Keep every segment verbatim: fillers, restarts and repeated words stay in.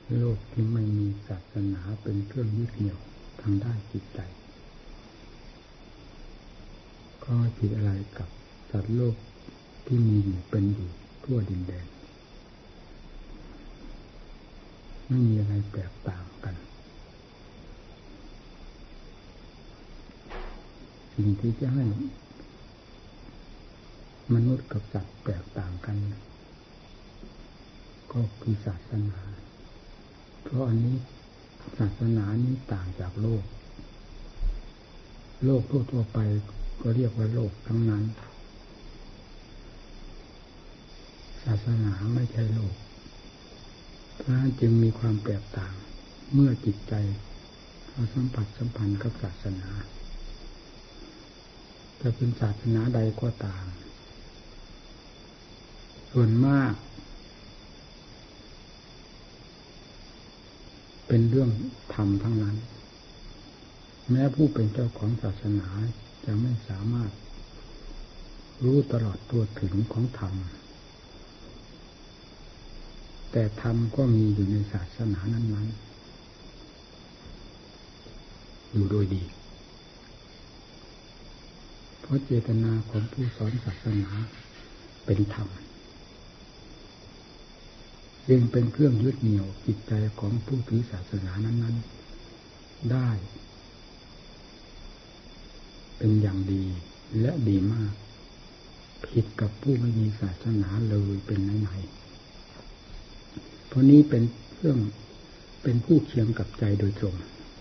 โลกที่ไม่มีศาสนาเป็นเครื่องยึดเหนี่ยวทางด้านจิตใจก็ผิดอะไรกับสัตว์โลกที่มีอยู่เป็นอยู่ทั่วดินแดนไม่มีอะไรแตกต่างกันสิ่งที่จะให้มนุษย์กับสัตว์แตกต่างกันก็คือศาสนาเพราะอันนี้ศาสนานี้ต่างจากโลกโลกทั่วๆไปก็เรียกว่าโลกทั้งนั้นศาสนาไม่ใช่โลกเพราะนั้นจึงมีความแตกต่างเมื่อจิตใจเราสัมผัสสัมพันธ์กับศาสนาจะเป็นศาสนาใดก็ตามส่วนมากเป็นเรื่องธรรมทั้งนั้นแม้ผู้เป็นเจ้าของศาสนาจะไม่สามารถรู้ตลอดตัวถึงของธรรมแต่ธรรมก็มีอยู่ในศาสนานั้นๆอยู่โดยดีเพราะเจตนาของผู้สอนศาสนาเป็นธรรมจึงเป็นเครื่องยึดเหนี่ยวจิตใจของผู้ถือศาสนานั้นๆได้เป็นอย่างดีและดีมากผิดกับผู้ไม่มีศาสนาเลยเป็นไหนๆเพราะนี้เป็นเครื่องเป็นผู้เคียงกับใจโดยตรง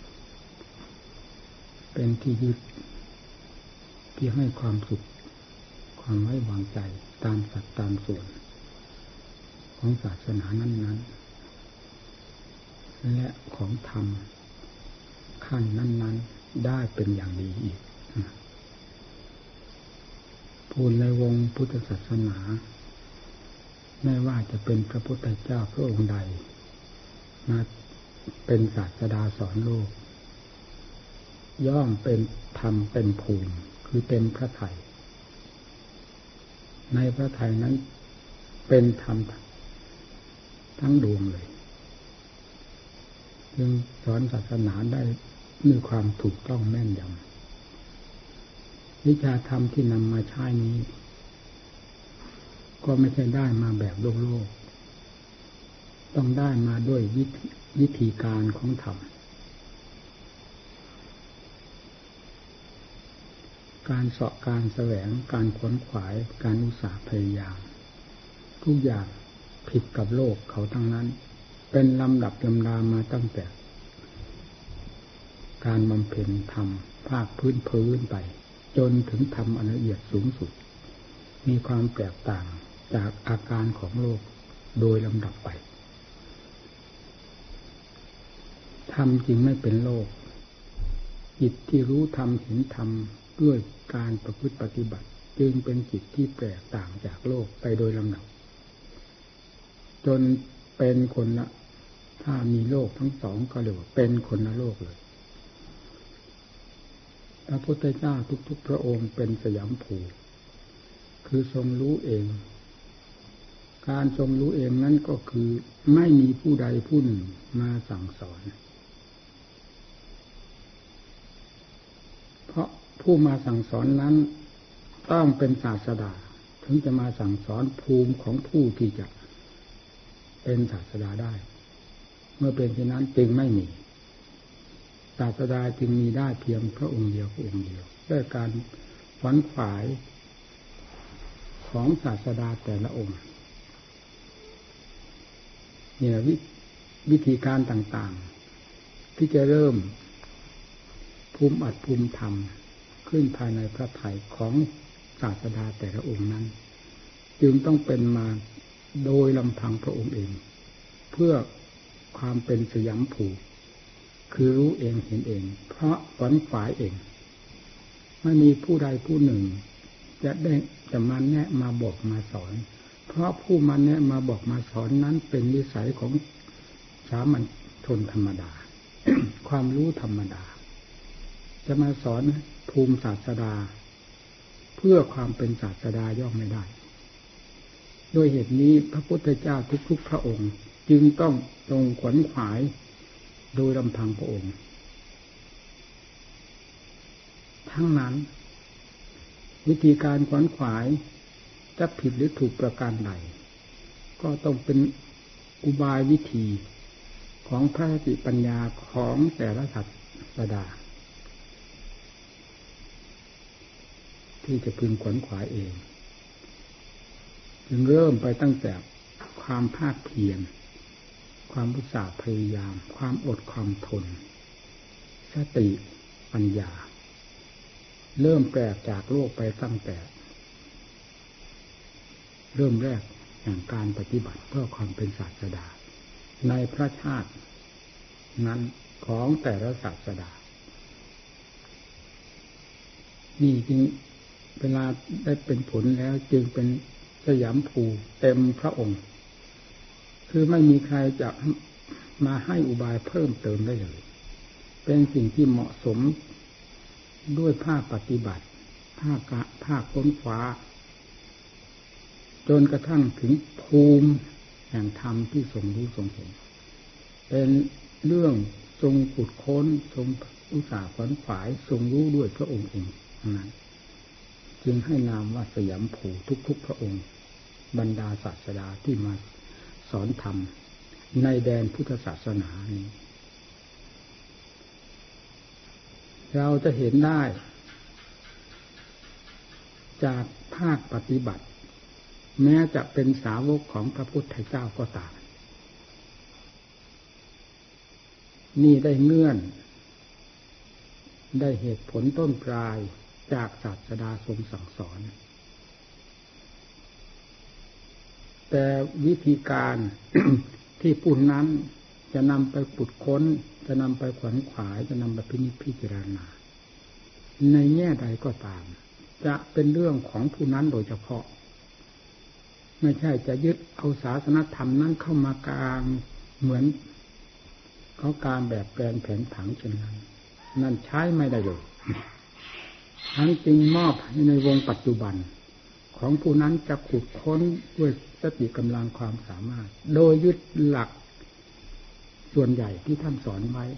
เป็นที่ยึดที่ให้ความสุขความไว้วางใจตามสัดตามส่วนของศาสนานั้นๆและของธรรมขั้นนั้นๆได้เป็นอย่างดีอีกพูดในวงพุทธศาสนาไม่ว่าจะเป็นพระพุทธเจ้าพระองค์ใดมาเป็นศาสดาสอนโลกย่อมเป็นธรรมเป็นภูมิคือเป็นพระทัยในพระทัยนั้นเป็นธรรมทั้งดวงเลยจึงสอนศาสนาได้มีความถูกต้องแม่นยำวิชาธรรมที่นำมาใช้นี้ก็ไม่ใช่ได้มาแบบโลกโลกต้องได้มาด้วยวิธีวิธีการของธรรมการเสาะการแสวงการขวนขวายการอุตสาห์พยายามทุกอย่างผิดกับโลกเขาทั้งนั้นเป็นลำดับลำดามาตั้งแต่การบำเพ็ญธรรมภาคพื้นพื้นไปจนถึงธรรมอันละเอียดสูงสุดมีความแตกต่างจากอาการของโลกโดยลำดับไปธรรมจริงไม่เป็นโลกจิตที่รู้ธรรมเห็นธรรมด้วยการประพฤติปฏิบัติจึงเป็นจิตที่แตกต่างจากโลกไปโดยลำดับจนเป็นคนละถ้ามีโลกทั้งสองก็เรียกว่าเป็นคนละโลกเลยพระพุทธเจ้าทุกๆพระองค์เป็นสยามภูคือทรงรู้เองการทรงรู้เองนั้นก็คือไม่มีผู้ใดผู้หนึ่งมาสั่งสอนเพราะผู้มาสั่งสอนนั้นต้องเป็นศาสดาถึงจะมาสั่งสอนภูมิของผู้ที่จะเป็นศาสดาได้เมื่อเป็นเช่นนั้นจึงไม่มีศาสดาจึงมีได้เพียงพระองค์เดียวพระองค์เดียวด้วยการขวนขวายของศาสดาแต่ละองค์นี่แหละวิธีการต่างๆที่จะเริ่มภูมิอัดภูมิธรรมขึ้นภายในพระทัยของศาสดาแต่ละองค์นั้นจึงต้องเป็นมาโดยลำพังพระองค์เองเพื่อความเป็นสยามภูคือรู้เองเห็นเองเพราะขวนขวายเองไม่มีผู้ใดผู้หนึ่งจะได้จะมาแนะมาบอกมาสอนเพราะผู้มาแนะมาบอกมาสอนนั้นเป็นนิสัยของสามัญชนธรรมดา ความรู้ธรรมดาจะมาสอนภูมิศาสดาเพื่อความเป็นศาสดาย่อมไม่ได้โดยเหตุนี้พระพุทธเจ้าทุกๆพระองค์จึงต้องทรงขวนขวายโดยลำพังพระองค์ทั้งนั้นวิธีการขวนขวายจะผิดหรือถูกประการใดก็ต้องเป็นอุบายวิธีของพระสติปัญญาของแต่ละศาสดาที่จะพึงขวนขวายเองจึงเริ่มไปตั้งแต่ความภาคเพียรความอุตสาห์พยายามความอดความทนสติปัญญาเริ่มแปลกจากโลกไปตั้งแต่เริ่มแรกแห่งการปฏิบัติเพื่อความเป็นศาสดาในพระชาตินั้นของแต่ละศาสดานี่จึงเวลาได้เป็นผลแล้วจึงเป็นสยามภูเต็มพระองค์คือไม่มีใครจะมาให้อุบายเพิ่มเติมได้เลยเป็นสิ่งที่เหมาะสมด้วยภาคปฏิบัติภาคกะภาคค้นคว้าจนกระทั่งถึงภูมิแห่งธรรมที่ทรงรู้ทรงเห็นเป็นเรื่องทรงขุดค้นทรงอุตสาห์ขวนขวายทรงรู้ด้วยพระองค์เองนั้นจึงให้นามว่าสยามภูทุกๆพระองค์บรรดาศาสดาที่มาสอนธรรมในแดนพุทธศาสนานี้เราจะเห็นได้จากภาคปฏิบัติแม้จะเป็นสาวกของพระพุทธเจ้าก็ตามนี่ได้เงื่อนได้เหตุผลต้นปลายจากศาสดาทรงสั่งสอนแต่วิธีการ ที่ผู้นั้นจะนำไปขุดค้นจะนำไปขวนขวายจะนำไปพินิจพิจารณาในแง่ใดก็ตามจะเป็นเรื่องของผู้นั้นโดยเฉพาะไม่ใช่จะยึดเอาศาสนธรรมนั้นเข้ามากลางเหมือนเขาการแบบแปลนแผนผังเช่นนั้นนั่นใช้ไม่ได้เลยทั้งจึงมอบให้ในวงปัจจุบันของผู้นั้นจะขุดค้นด้วยสติกำลังความสามารถโดยยึดหลักส่วนใหญ่ที่ท่านสอนไว้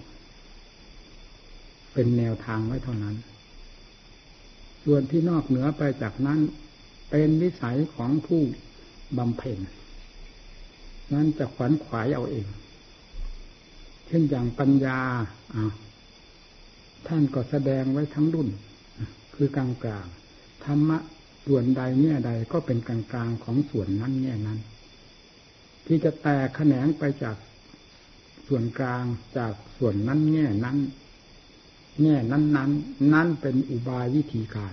เป็นแนวทางไว้เท่านั้นส่วนที่นอกเหนือไปจากนั้นเป็นวิสัยของผู้บำเพ็ญนั้นจะขวนขวายเอาเองเช่นอย่างปัญญาท่านก็แสดงไว้ทั้งรุ่นคือกลางกลางธรรมะส่วนใดแง่ใดก็เป็นกลางกลางของส่วนนั้นแง่นั้นที่จะแตกแขนงไปจากส่วนกลางจากส่วนนั้นแง่นั้นแง่นั้นนั้นนั่นเป็นอุบายวิธีการ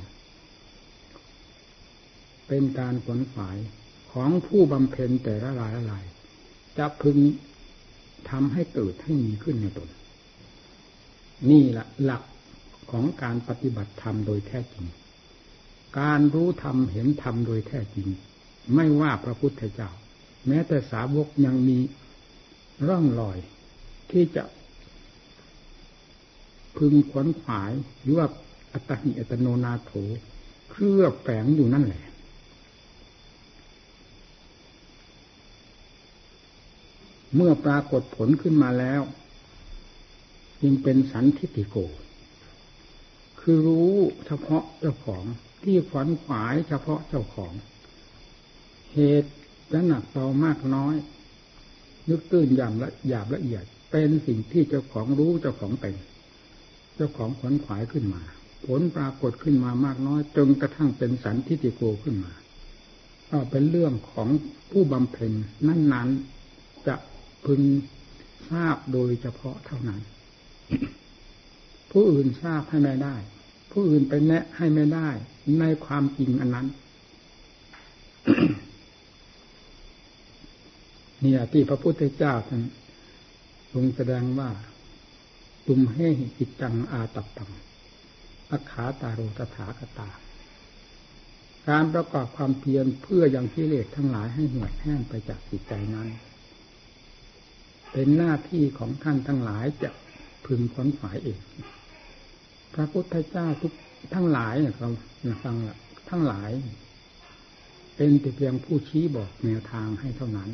เป็นการขวนขวายของผู้บำเพ็ญแต่ละรายละรายจะพึงทำให้เกิดให้มีขึ้นในตนนี่แหละหลักของการปฏิบัติธรรมโดยแท้จริงการรู้ธรรมเห็นธรรมโดยแท้จริงไม่ว่าพระพุทธเจ้าแม้แต่สาวกยังมีร่องรอยที่จะพึงขวนขวายหรือว่าอัตหิอัตโนนาโถเคลือบแฝงอยู่นั่นแหละเมื่อปรากฏผลขึ้นมาแล้วจึงเป็นสันทิฏฐิโกคือรู้เฉพาะเจ้าของที่ขวนขวายเฉพาะเจ้าของเหตุจะหนักเบามากน้อยนึกตื้นอย่างละหยาบละเอียดเป็นสิ่งที่เจ้าของรู้เจ้าของเป็นเจ้าของขวนขวายขึ้นมาผลปรากฏขึ้นมามากน้อยจนกระทั่งเป็นสันทิฏฐิโกขึ้นมาก็เป็นเรื่องของผู้บำเพ็ญนั้นๆจะพึงทราบโดยเฉพาะเท่านั้น ผู้อื่นทราบให้ไม่ได้ผู้อื่นไปแนะให้ไม่ได้ในความจริงอันนั้น เนี่ยที่พระพุทธเจ้าท่านทรงแสดงว่าตุมเฮหิจิตตังอาตัปตังอัคขาตาโรตถาคตาการประกอบความเพียรเพื่อยังกิเลสทั้งหลายให้หมดแห้งไปจากจิตใจนั้นเป็นหน้าที่ของท่านทั้งหลายจะพึงขวนขวายเองพระพุทธเจ้าทุกทั้งหลายเนี่ยเราฟังละทั้งหลายเป็นแต่เพียงผู้ชี้บอกแนวทางให้เท่านั้น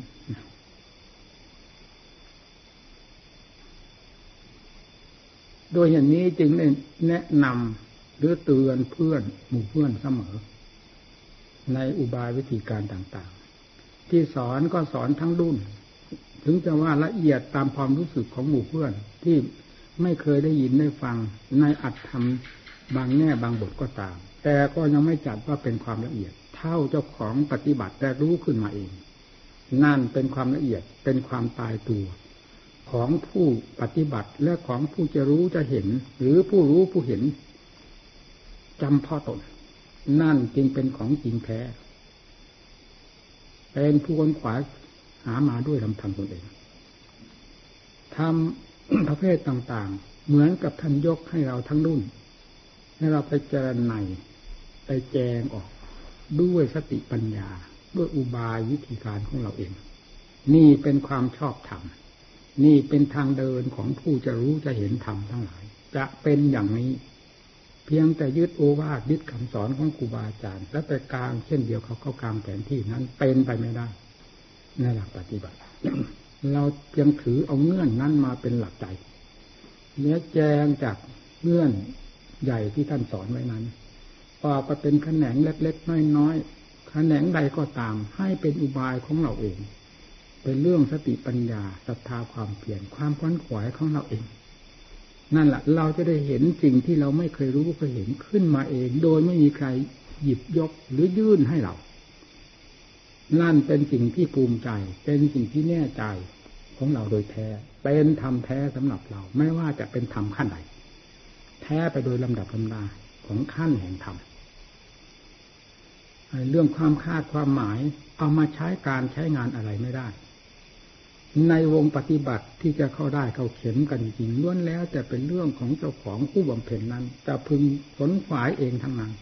โดยอย่างนี้จึงได้แนะนำหรือเตือนเพื่อนหมู่เพื่อนเสมอในอุบายวิธีการต่างๆที่สอนก็สอนทั้งรุ่นถึงจะว่าละเอียดตามความรู้สึกของหมู่เพื่อนที่ไม่เคยได้ยินได้ฟังในอัตธรรมบางแง่บางบทก็ตามแต่ก็ยังไม่จัดว่าเป็นความละเอียดเท่าเจ้าของปฏิบัติแต่รู้ขึ้นมาเองนั่นเป็นความละเอียดเป็นความตายตัวของผู้ปฏิบัติและของผู้จะรู้จะเห็นหรือผู้รู้ผู้เห็นจำพ่อตนนั่นจึงเป็นของจริงแท้เป็นผู้ค้นขวายหามาด้วยลำพังตนเองทำประเภทต่างๆเหมือนกับท่านยกให้เราทั้งรุ่นให้เราไปเจริญในไปแจงออกด้วยสติปัญญาด้วยอุบายวิธีการของเราเองนี่เป็นความชอบธรรมนี่เป็นทางเดินของผู้จะรู้จะเห็นธรรมทั้งหลายจะเป็นอย่างนี้เพียงแต่ยึดโอวาทยึดคำสอนของครูบาอาจารย์และไปกลางเช่นเดียวเขาเข้ากลางแผนที่นั้นเป็นไปไม่ได้ในหลักปฏิบัติ เราเพียงถือเอาเงื่อนนั้นมาเป็นหลักใจเนื้อแจงจากเงื่อนใหญ่ที่ท่านสอนไว้นั้นออกมาเป็นแขนงเล็กๆน้อยๆแขนงใดก็ตามให้เป็นอุบายของเราเองเป็นเรื่องสติปัญญาศรัทธาความเพียรความขวนขวายของเราเองนั่นแหละเราจะได้เห็นสิ่งที่เราไม่เคยรู้เคยเห็นขึ้นมาเองโดยไม่มีใครหยิบยกหรือยื่นให้เรานั่นเป็นสิ่งที่ภูมิใจเป็นสิ่งที่แน่ใจของเราโดยแท้เป็นธรรมแท้สำหรับเราไม่ว่าจะเป็นธรรมขั้นใดแท้ไปโดยลำดับลำดาของขั้นแห่งธรรมเรื่องความคาดความหมายเอามาใช้การใช้งานอะไรไม่ได้ในวงปฏิบัติที่จะเข้าได้เข้าเข็มกันจริงล้วนแล้วแต่เป็นเรื่องของเจ้าของผู้บำเพ็ญนั้นจะพึงขนขวายเองทั้งนั้น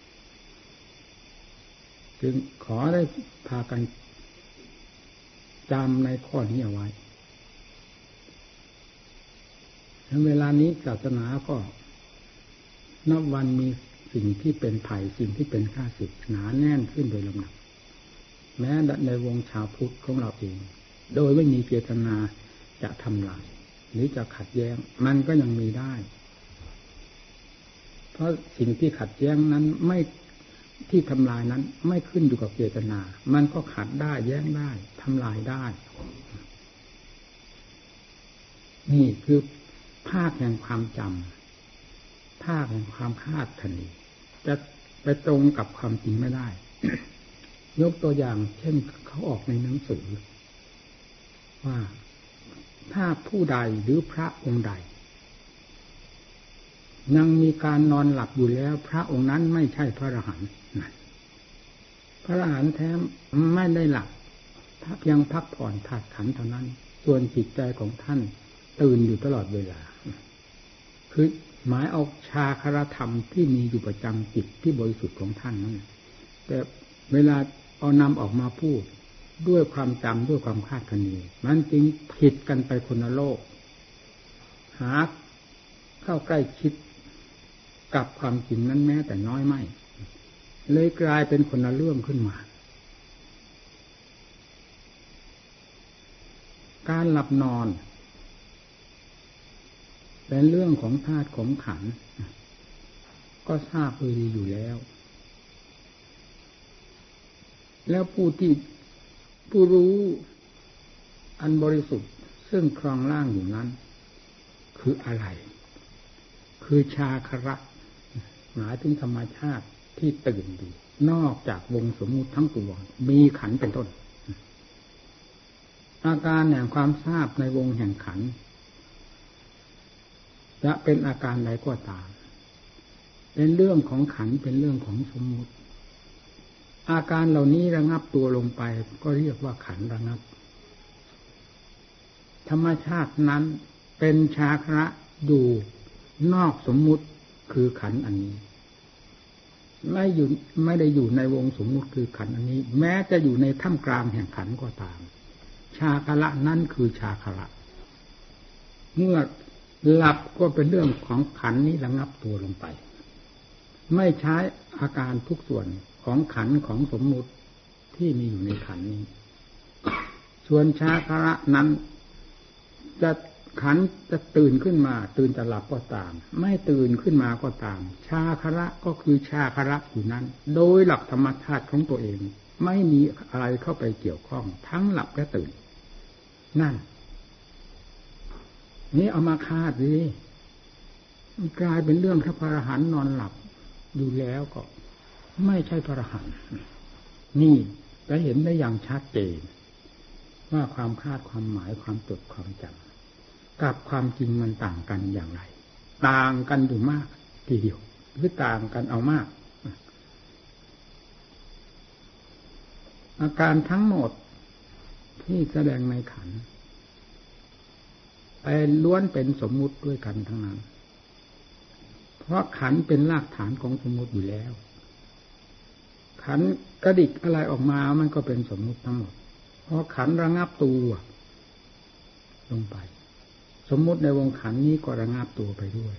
จึงขอได้พากันจำในข้อนี้เอาไว้เวลานี้ศาสนาก็นับวันมีสิ่งที่เป็นไผ่สิ่งที่เป็นข้าศึกหนาแน่นขึ้นโดยลำดับแม้ในวงชาวพุทธของเราเองโดยไม่มีเจตนาจะทำลายหรือจะขัดแย้งมันก็ยังมีได้เพราะสิ่งที่ขัดแย้งนั้นไม่ที่ทำลายนั้นไม่ขึ้นอยู่กับเจตนามันก็ขัดได้แย้งได้ทำลายได้นี่คือภาคแห่งความจำภาคแห่งความคาดคะเนจะไปตรงกับความจริงไม่ได้ ยกตัวอย่างเช่นเขาออกในหนังสือว่าถ้าผู้ใดหรือพระองค์ใดยังมีการนอนหลับอยู่แล้วพระองค์นั้นไม่ใช่พระอรหันต์พระอรหันต์แท้ไม่ได้หลับถ้าเพียงพักผ่อนธาตุขันธ์เท่านั้นส่วนจิตใจของท่านตื่นอยู่ตลอดเวลาคือหมายเอาชาครธรรมที่มีอยู่ประจำจิตที่บริสุทธิ์ของท่านนั้นแต่เวลาเอานำออกมาพูดด้วยความจำด้วยความคาดคะเนมันจึงผิดกันไปคนละโลกหาเข้าใกล้ชิดกับความจริงนั้นแม้แต่น้อยไม่เลยกลายเป็นคนละเรื่องขึ้นมาการหลับนอนเป็นเรื่องของธาตุของขันธ์ก็ทราบดีอยู่แล้วแล้วผู้ที่ผู้รู้อันบริสุทธิ์ซึ่งครองร่างอยู่นั้นคืออะไรคือชาคระหมายถึงธรรมชาติที่ตื่นอยู่นอกจากวงสมมุติทั้งปวงมีขันธ์เป็นต้นอาการแห่งความทราบในวงแห่งขันธ์จะเป็นอาการใดก็ตามเป็นเรื่องของขันธ์เป็นเรื่องของสมมุติอาการเหล่านี้ระงับตัวลงไปก็เรียกว่าขันธ์ระงับธรรมชาตินั้นเป็นชาคระอยู่นอกสมมุติคือขันธ์อันนี้ไม่อยู่ไม่ได้อยู่ในวงสมมุติคือขันธ์อันนี้แม้จะอยู่ในท่ามกลางแห่งขันธ์ก็ตามชาคระนั้นคือชาคระเมื่อหลับก็เป็นเรื่องของขันธ์นี้ระงับตัวลงไปไม่ใช้อาการทุกส่วนของขันธ์ของสมมุติที่มีอยู่ในขันธ์นี้ส่วนชาคระนั้นจะขันธ์จะตื่นขึ้นมาตื่นจะหลับก็ตามไม่ตื่นขึ้นมาก็ตามชาคระก็คือชาคระอยู่นั้นโดยหลักธรรมชาติของตัวเองไม่มีอะไรเข้าไปเกี่ยวข้องทั้งหลับและตื่นนั่นนี่เอามาคาดดิมันกลายเป็นเรื่องพระอรหันต์นอนหลับอยู่แล้วก็ไม่ใช่พระอรหันต์นี่จะเห็นได้อย่างชัดเจนว่าความคาดความหมายความจดความจำกับความจริงมันต่างกันอย่างไรต่างกันอยู่มากทีเดียวหรือต่างกันเอามากอาการทั้งหมดที่แสดงในขันธ์เป็นล้วนเป็นสมมุติด้วยกันทั้งนั้นเพราะขันธ์เป็นรากฐานของสมมุติอยู่แล้วขันธ์กระดิกอะไรออกมามันก็เป็นสมมุติทั้งหมดเพราะขันธ์ระงับตัวลงไปสมมุติในวงขันธ์นี้ก็ระงับตัวไปด้วย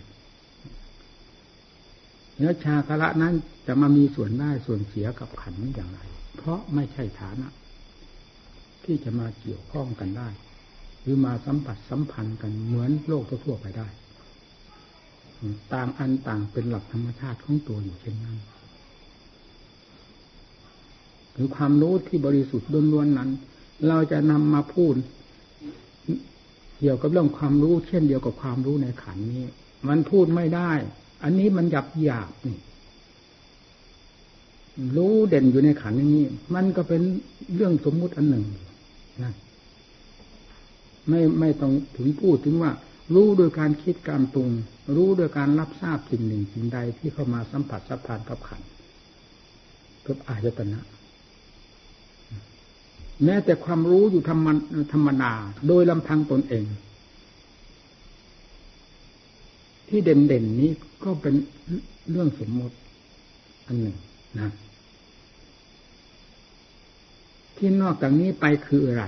เนื้อชาคละนั้นจะมามีส่วนได้ส่วนเสียกับขันธ์อย่างไรเพราะไม่ใช่ฐานะที่จะมาเกี่ยวข้องกันได้หรือมาสัมผัสสัมพันธ์กันเหมือนโลกทั่วไปได้ต่างอันต่างเป็นหลักธรรมชาติของตัวอยู่เช่นนั้นหรือความรู้ที่บริสุทธิ์ล้วนๆนั้นเราจะนำมาพูดเกี่ยวกับเรื่องความรู้เช่นเดียวกับความรู้ในขันธ์นี้มันพูดไม่ได้อันนี้มันหยาบหยาบนี่รู้เด่นอยู่ในขันธ์นี้มันก็เป็นเรื่องสมมุติอันหนึ่งนะไม่ไม่ต้องถึงพูดถึงว่ารู้โดยการคิดการปรุงรู้โดยการรับทราบสิ่งหนึ่งสิ่งใดที่เข้ามาสัมผัสสัมพันธ์กับขันธ์กับอายตนะแม้แต่ความรู้อยู่ธรรมธรรมดาโดยลำพังตนเองที่เด่นๆนี้ก็เป็นเรื่องสมมติอันหนึ่งนะที่นอกจากนี้ไปคืออะไร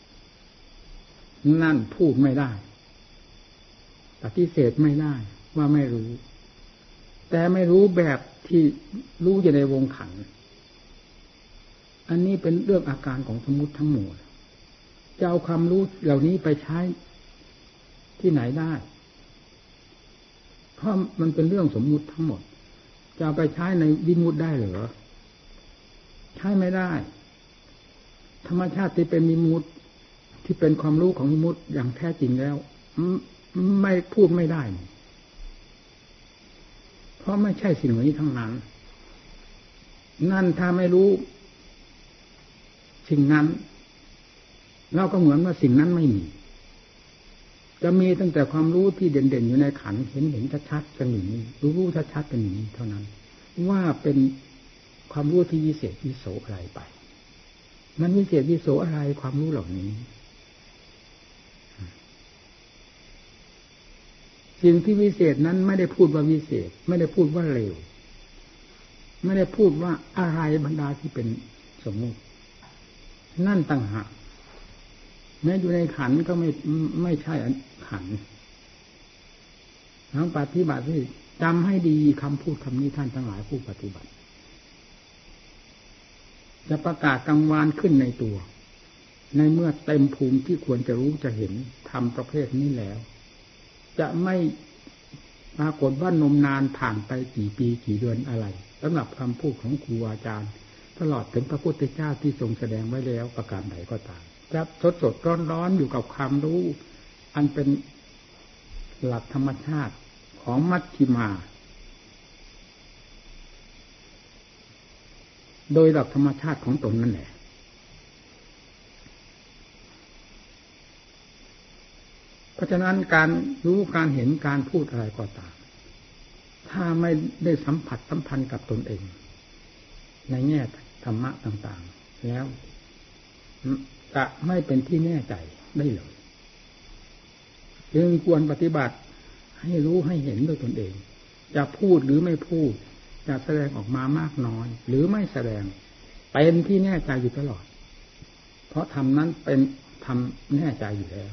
นั่นพูดไม่ได้ปฏิเสธไม่ได้ว่าไม่รู้แต่ไม่รู้แบบที่รู้อยู่ในวงขันธ์อันนี้เป็นเรื่องอาการของสมมุติทั้งหมดจะเอาความรู้เหล่านี้ไปใช้ที่ไหนได้เพราะมันเป็นเรื่องสมมุติทั้งหมดจะเอาไปใช้ในวิมุตติได้หรือใช้ไม่ได้ธรรมชาติที่เป็นวิมุตติที่เป็นความรู้ของวิมุตติอย่างแท้จริงแล้วไม่พูดไม่ได้เพราะไม่ใช่สิ่งนี้ทั้งนั้นนั่นถ้าไม่รู้สิ่งนั้นเราก็เหมือนว่าสิ่งนั้นไม่มีจะมีตั้งแต่ความรู้ที่เด่นๆอยู่ในขันธ์เห็นเห็นชัดๆกันอย่างนี้รู้รู้ชัดๆกันอย่างนี้เท่านั้นว่าเป็นความรู้ที่วิเศษวิโสอะไรไปมันวิเศษวิโสอะไรความรู้เหล่านี้สิ่งที่วิเศษนั้นไม่ได้พูดว่าวิเศษไม่ได้พูดว่าเลวไม่ได้พูดว่าอะไรบรรดาที่เป็นสมมุตินั่นต่างหากแม้อยู่ในขันธ์ก็ไม่ไม่ใช่ขันธ์ทั้งปฏิบัติที่จำให้ดีคำพูดคำนี้ท่านทั้งหลายผู้ปฏิบัติจะประกาศกังวานขึ้นในตัวในเมื่อเต็มภูมิที่ควรจะรู้จะเห็นทำประเภทนี้แล้วจะไม่ปรากฏว่านมนานผ่านไปกี่ปีกี่เดือนอะไรสำหรับคำพูดของครูอาจารย์ตลอดถึงพระพุทธเจ้าที่ทรงแสดงไว้แล้วประการใดก็ตามจะสดสดร้อนร้อนอยู่กับความรู้อันเป็นหลักธรรมชาติของมัชฌิมาโดยหลักธรรมชาติของตนนั่นแหละเพราะฉะนั้นการรู้การเห็นการพูดอะไรก็ตามถ้าไม่ได้สัมผัสสัมพันธ์กับตนเองในแง่ธรรมะต่างๆแล้วจะไม่เป็นที่แน่ใจได้เลยจึงควรปฏิบัติให้รู้ให้เห็นด้วยตนเองจะพูดหรือไม่พูดจะแสดงออกมามากน้อยหรือไม่แสดงเป็นที่แน่ใจอยู่ตลอดเพราะธรรมนั้นเป็นธรรมแน่ใจอยู่แล้ว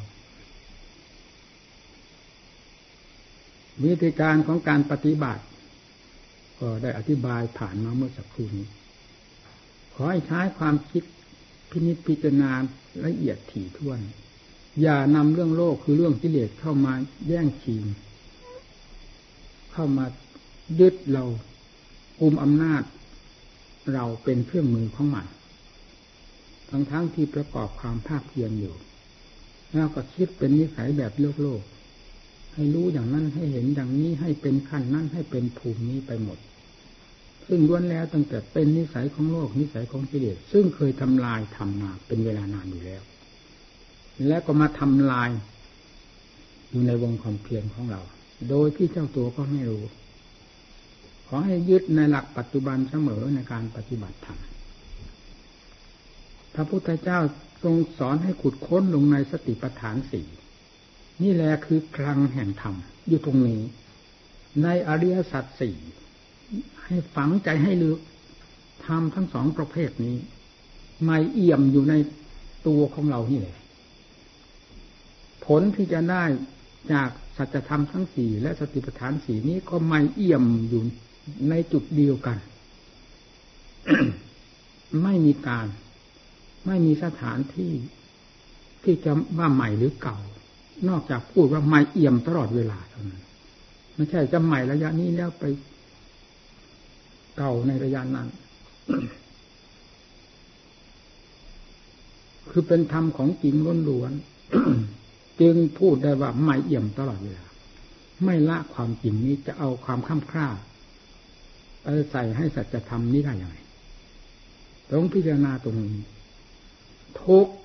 วิธีการของการปฏิบัติก็ได้อธิบายผ่านมาเมื่อสักครู่นี้ขอให้ใช้ความคิดพินิจพิจารณาละเอียดถี่ถ้วนอย่านำเรื่องโลกคือเรื่องกิเลสเข้ามาแย่งชิงเข้ามายึดเรากุมอำนาจเราเป็นเครื่องมือของมันทั้งทั้งที่ประกอบความภาคเพียรอยู่แล้วก็คิดเป็นนิสัยแบบโลกโลกให้รู้อย่างนั้นให้เห็นอย่างนี้ให้เป็นขั้นนั้นให้เป็นภูมินี้ไปหมดซึ่งล้วนแล้วตั้งแต่เป็นนิสัยของโลกนิสัยของกิเลสซึ่งเคยทำลายทำมาเป็นเวลานานอยู่แล้วแล้วก็มาทำลายอยู่ในวงความเพียรของเราโดยที่เจ้าตัวก็ไม่รู้ขอให้ยึดในหลักปัจจุบันเสมอในการปฏิบัติธรรมพระพุทธเจ้าทรงสอนให้ขุดค้นลงในสติปัฏฐานสี่นี่แหละคือคลังแห่งธรรมอยู่ตรงนี้ในอริยสัจสี่ให้ฝังใจให้ลึกธรรมทั้งสองประเภทนี้ไม่เอี่ยมอยู่ในตัวของเรานี่แหละผลที่จะได้จากสัจธรรมทั้งสี่และสติปัฏฐานสี่นี้ก็ไม่เอี่ยมอยู่ในจุดเดียวกัน ไม่มีการไม่มีสถานที่ที่จะว่าใหม่หรือเก่านอกจากพูดว่าไม่เอี่ยมตลอดเวลาเท่านั้นไม่ใช่จะใหม่ระยะนี้แล้วไปเก่าในระยะนั้น คือเป็นธรรมของจริงล้วนๆ จึงพูดได้ว่าไม่เอี่ยมตลอดเวลาไม่ละความจริงนี้จะเอาความข้ามคร่าไปใส่ให้สัจธรรมนี้ได้อย่างไรต้องพิจารณาตรงนี้ทุกข์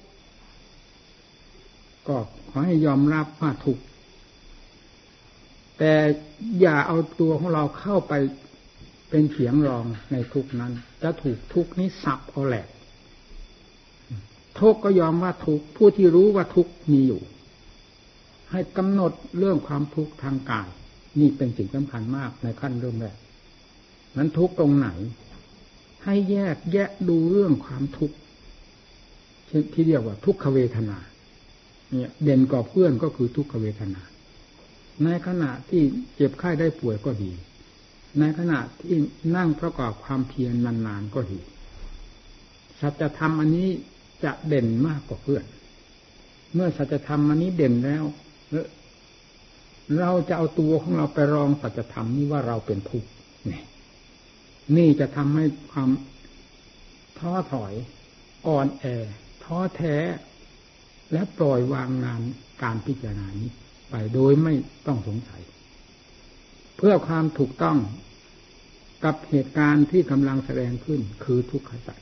ก็ขอให้ยอมรับว่าทุกข์แต่อย่าเอาตัวของเราเข้าไปเป็นเขียงรองในทุกข์นั้นจะถูกทุกข์นี้สับเอาแหละทุกข์ก็ยอมว่าทุกข์ผู้ที่รู้ว่าทุกข์มีอยู่ให้กำหนดเรื่องความทุกข์ทางกายนี่เป็นสิ่งสำคัญมากในขั้นเริ่มแรกนั้นทุกข์ตรงไหนให้แยกแยะดูเรื่องความทุกข์ที่เรียกว่าทุกขเวทนาเนี่ยเด่นกว่าเพื่อนก็คือทุกขเวทนาในขณะที่เจ็บไข้ได้ป่วยก็ดีในขณะที่นั่งประกอบความเพียรนานๆก็ดีสัจธรรมอันนี้จะเด่นมากกว่าเพื่อนเมื่อสัจธรรมอันนี้เด่นแล้วเราจะเอาตัวของเราไปรองสัจธรรมนี้ว่าเราเป็นทุกข์นี่นี่จะทำให้ความท้อถอยอ่อนแอท้อแท้และปล่อยวางงานการพิจารณานี้ไปโดยไม่ต้องสงสัยเพื่อความถูกต้องกับเหตุการณ์ที่กำลังแสดงขึ้นคือทุกขสัจ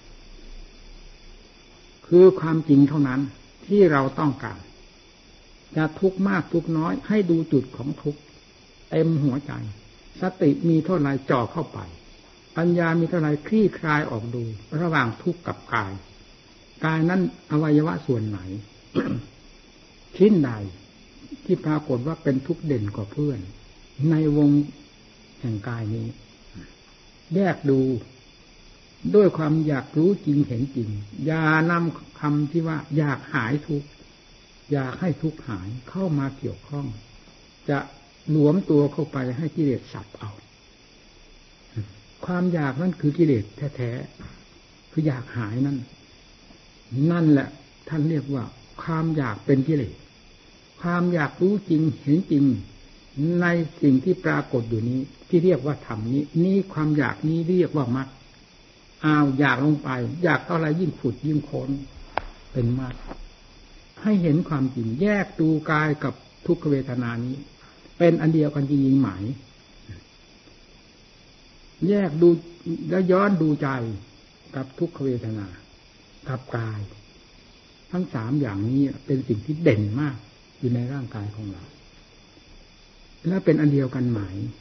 คือความจริงเท่านั้นที่เราต้องการจะทุกข์มากทุกข์น้อยให้ดูจุดของทุกข์เต็มหัวใจสติมีเท่าไรจ่อเข้าไปปัญญามีเท่าไรคลี่คลายออกดูระหว่างทุกข์กับกายกายนั้นอวัยวะส่วนไหน ชิ้นใดที่ปรากฏว่าเป็นทุกข์เด่นกว่าเพื่อนในวงแห่งกายนี้แยกดูด้วยความอยากรู้จริงเห็นจริงอย่านำคำที่ว่าอยากหายทุกข์อยากให้ทุกข์หายเข้ามาเกี่ยวข้องจะหลวมตัวเข้าไปให้กิเลสสับเอาความอยากนั่นคือกิเลสแท้ๆคืออยากหายนั่นนั่นแหละท่านเรียกว่าความอยากเป็นกิเลสความอยากรู้จริงเห็นจริงในสิ่งที่ปรากฏอยู่นี้ที่เรียกว่าธรรมนี้นี่ความอยากนี้เรียกว่ามรรคอ้าวอยากลงไปอยากเท่าไรยิ่งขุดยิ่งค้นเป็นมรรคให้เห็นความจริงแยกดูกายกับทุกขเวทนานี้เป็นอันเดียวกันจริงๆไหมแยกดูแล้วย้อนดูใจกับทุกขเวทนากับกายทั้งสามอย่างนี้เป็นสิ่งที่เด่นมากอยู่ในร่างกายของเราและเป็นอันเดียวกันไหม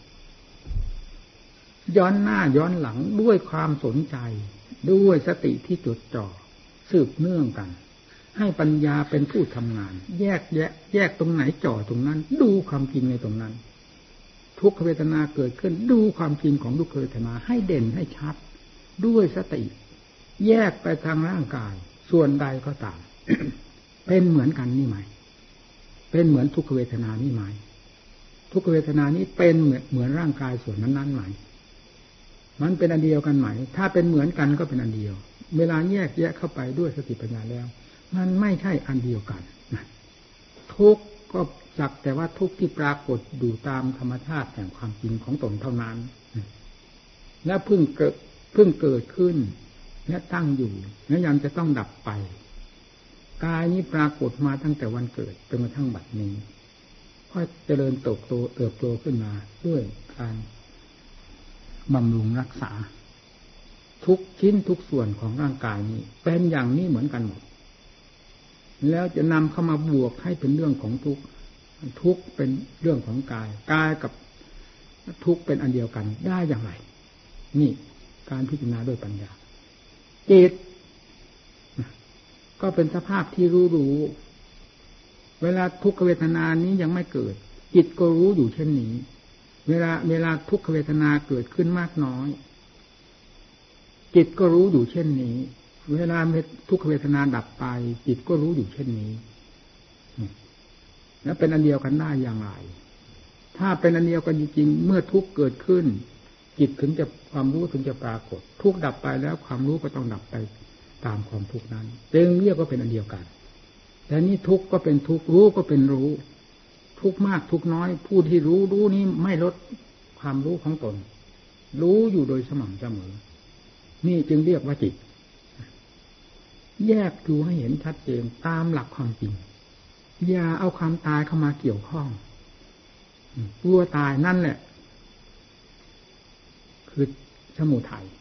ย้อนหน้าย้อนหลังด้วยความสนใจด้วยสติที่จดจ่อสืบเนื่องกันให้ปัญญาเป็นผู้ทำงานแยกแยะแยกตรงไหนจ่อตรงนั้นดูความจริงในตรงนั้นทุกขเวทนาเกิดขึ้นดูความจริงของทุกขเวทนาให้เด่นให้ชัดด้วยสติแยกไปทางร่างกายส่วนใดก็ตาม เป็นเหมือนกันนี่ไหมเป็นเหมือนทุกขเวทนานี่ไหมทุกขเวทนานี้เป็นเหมือนเหมือนร่างกายส่วนนั้นๆไหมมันเป็นอันเดียวกันไหมถ้าเป็นเหมือนกันก็เป็นอันเดียวเวลาแยกแยะเข้าไปด้วยสติปัญญาแล้วมันไม่ใช่อันเดียวกันนะทุกข์ก็สักแต่ว่าทุกข์ที่ปรากฏอยู่ตามธรรมชาติแห่งความจริงของตนเท่านั้นและเพิ่งเกิดเพิ่งเกิดขึ้นและตั้งอยู่และยังจะต้องดับไปกายนี้ปรากฏมาตั้งแต่วันเกิดจนกระทั่งบัดนี้ค่อยเจริญเติบโตเติบโตขึ้นมาด้วยการบำรุงรักษาทุกชิ้นทุกส่วนของร่างกายนี้เป็นอย่างนี้เหมือนกันหมดแล้วจะนำเข้ามาบวกให้เป็นเรื่องของทุกทุกเป็นเรื่องของกายกายกับทุกเป็นอันเดียวกันได้อย่างไรนี่การพิจารณาด้วยปัญญาจิตก็เป็นสภาพที่รู้รู้เวลาทุกขเวทนานี้ยังไม่เกิดจิตก็รู้อยู่เช่นนี้เวลาเวลาทุกขเวทนาเกิดขึ้นมากน้อยจิตก็รู้อยู่เช่นนี้เวลาทุกขเวทนาดับไปจิตก็รู้อยู่เช่นนี้แล้วเป็นอันเดียวกันได้อย่างไรถ้าเป็นอันเดียวกันจริงๆเมื่อทุกข์เกิดขึ้นจิตถึงจะความรู้ถึงจะปรากฏทุกข์ดับไปแล้วความรู้ก็ต้องดับไปตามความทุกข์นั้นจึงเรียกว่าเป็นอันเดียวกันแต่นี่ทุกข์ก็เป็นทุกข์รู้ก็เป็นรู้ทุกข์มากทุกข์น้อยผู้ที่รู้รู้นี้ไม่ลดความรู้ของตนรู้อยู่โดยสม่ำเสมอนี่จึงเรียกว่าจิตแยกดูให้เห็นชัดเจนตามหลักความจริงอย่าเอาความตายเข้ามาเกี่ยวข้องกลัวตายนั่นแหละคือสมุทัย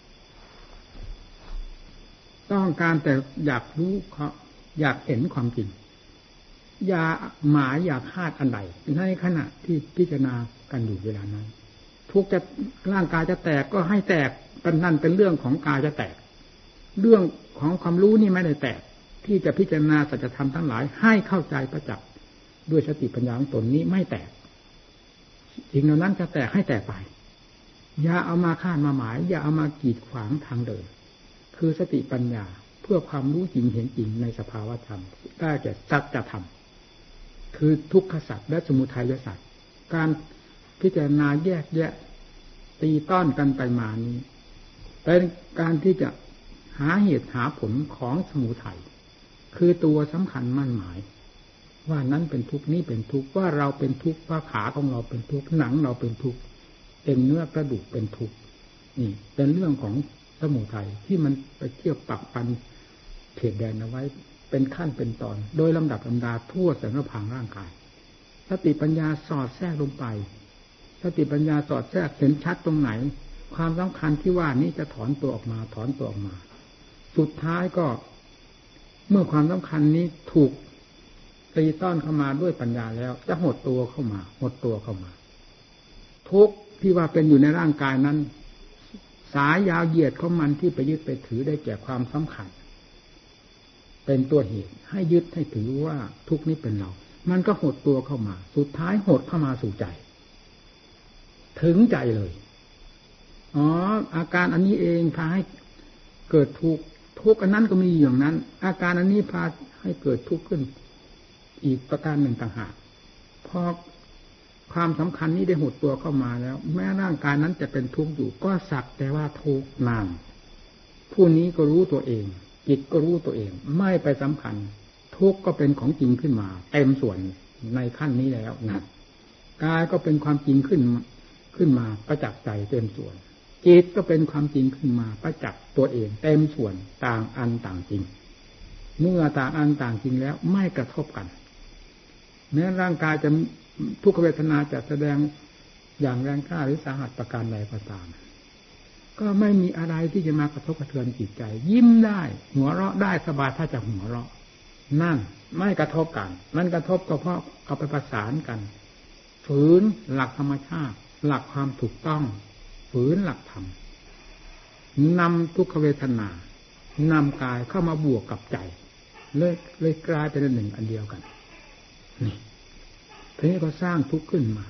ต้องการแต่อยากรู้อยากเห็นความจริงอย่าหมายอยากคาดอันใดในขณะที่พิจารณากันอยู่เวลานั้นทุกจะร่างกายจะแตกก็ให้แตกเป็นนั่นเป็นเรื่องของกายจะแตกเรื่องของความรู้นี่ไม่ได้แตกที่จะพิจารณาสัจธรรมทั้งหลายให้เข้าใจประจักษ์ด้วยสติปัญญาของตนนี้ไม่แตกสิ่งเหล่านั้นจะแตกให้แตกไปอย่าเอามาคาดมาหมายอย่าเอามากีดขวางทางเดินคือสติปัญญาเพื่อความรู้จริงเห็นจริงในสภาวธรรมได้แก่สัจธรรมคือทุกขสัจและสมุทัยสัจการพิจารณาแยกแยะตีต้อนกันไปมานี้เป็นการที่จะหาเหตุหาผลของสมุทัยคือตัวสำคัญมั่นหมายว่านั้นเป็นทุกข์นี้เป็นทุกข์ว่าเราเป็นทุกข์ว่าขาของเราเป็นทุกข์หนังเราเป็นทุกข์เอ็นเนื้อกระดูกเป็นทุกข์นี่เป็นเรื่องของสมุทัยที่มันไปเที่ยวปักปันเขตแดนเอาไว้เป็นขั้นเป็นตอนโดยลำดับลำดาทั่วสารพางร่างกายสติปัญญาสอดแทรกลงไปสติปัญญาสอดแทรกเห็นชัดตรงไหนความสำคัญที่ว่านี้จะถอนตัวออกมาถอนตัวออกมาสุดท้ายก็เมื่อความสำคัญนี้ถูกตีต้อนเข้ามาด้วยปัญญาแล้วจะหดตัวเข้ามาหดตัวเข้ามาทุกข์ที่ว่าเป็นอยู่ในร่างกายนั้นสายยาวเหยียดของมันที่ไปยึดไปถือได้แก่ความสำคัญเป็นตัวเหตุให้ยึดให้ถือว่าทุกข์นี้เป็นเรามันก็หดตัวเข้ามาสุดท้ายหดเข้ามาสู่ใจถึงใจเลยอ๋ออาการอันนี้เองพาให้เกิดทุกข์ทุกข์อันนั้นก็มีอย่างนั้นอาการอันนี้พาให้เกิดทุกข์ขึ้นอีกประการหนึ่งต่างหากพอความสำคัญนี้ได้หดตัวเข้ามาแล้วแม้ร่างกายนั้นจะเป็นทุกข์อยู่ก็สักแต่ว่าทุกข์นามผู้นี้ก็รู้ตัวเองจิตก็รู้ตัวเองไม่ไปสำคัญทุกข์ก็เป็นของจริงขึ้นมาเต็มส่วนในขั้นนี้แล้วนะกายก็เป็นความจริงขึ้นขึ้นมาประจักษ์ใจเต็มส่วนจิตก็เป็นความจริงขึ้นมาประจักษ์ตัวเองเต็มส่วนต่างอันต่างจริงเมื่อต่างอันต่างจริงแล้วไม่กระทบกันแม้ร่างกายจะทุกขเวทนาจะแสดงอย่างแรงกล้าหรือสาหัสประการใดก็ตามก็ไม่มีอะไรที่จะมากระทบกระเทือนจิตใจยิ้มได้หัวเราะได้สบายถ้าจะหัวเราะนั่นไม่กระทบกันมันกระทบก็เพราะเอาไปประสานกันฝืนหลักธรรมชาติหลักความถูกต้องฝืนหลักธรรมนำทุกขเวทนานำกายเข้ามาบวกกับใจเลยเลยกลายเป็นหนึ่งอันเดียวกันนี่ทีนี้ก็สร้างทุกข์ขึ้นมา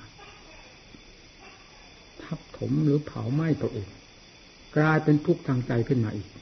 ทับถมหรือเผาไหม้ตัวเองกลายเป็นทุกข์ทางใจขึ้นมาอีก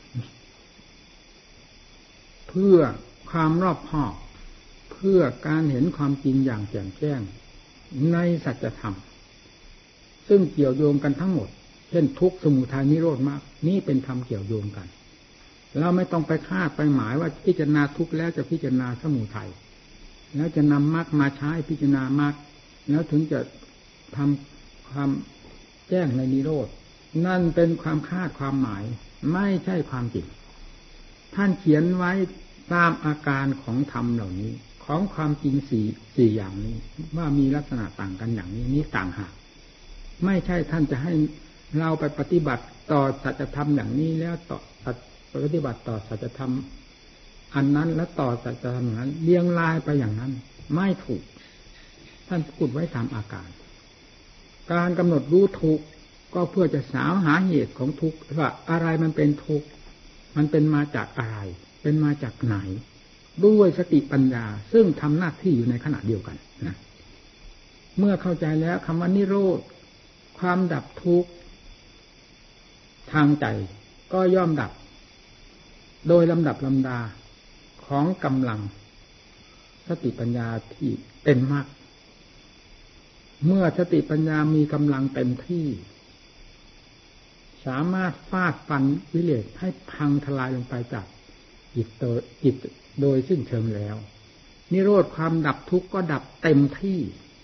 เพื่อความรอบคอบเพื่อการเห็นความจริงอย่างแจ่มแจ้งในสัจธรรมซึ่งเกี่ยวโยงกันทั้งหมดเช่นทุกข์สมุทัยนิโรธมรรคนี่เป็นธรรมเกี่ยวโยงกันเราไม่ต้องไปคาดไปหมายว่าพิจารณาทุกข์แล้วจะพิจารณาสมุทัยแล้วจะนำมรรคมาใช้พิจารณามรรคแล้วถึงจะทำความแจ้งในนิโรธนั่นเป็นความคาดความหมายไม่ใช่ความจริงท่านเขียนไว้ตามอาการของธรรมเหล่านี้ของความจริงสี่สี่อย่างนี้ว่ามีลักษณะต่างกันอย่างนี้นี้ต่างหากไม่ใช่ท่านจะให้เราไปปฏิบัติต่อสัจธรรมอย่างนี้แล้วต่อปฏิบัติต่อสัจธรรมอันนั้นและต่อสัจธรรมนั้นเลี้ยงลายไปอย่างนั้นไม่ถูกท่านพูดไว้ตามอาการการกำหนดรู้ทุกข์ก็เพื่อจะสาวหาเหตุของทุกข์ว่าอะไรมันเป็นทุกข์มันเป็นมาจากอะไรเป็นมาจากไหนด้วยสติปัญญาซึ่งทำหน้าที่อยู่ในขณะเดียวกันนะเมื่อเข้าใจแล้วคำว่านิโรธความดับทุกข์ทางใจก็ย่อมดับโดยลำดับลำดาของกำลังสติปัญญาที่เป็นมากเมื่อสติปัญญามีกำลังเต็มที่สามารถฟาดฟันวิเลศให้พังทลายลงไปจากจิตโดยจิตโดยสิ้นเชิงแล้วนิโรธความดับทุกข์ก็ดับเต็มที่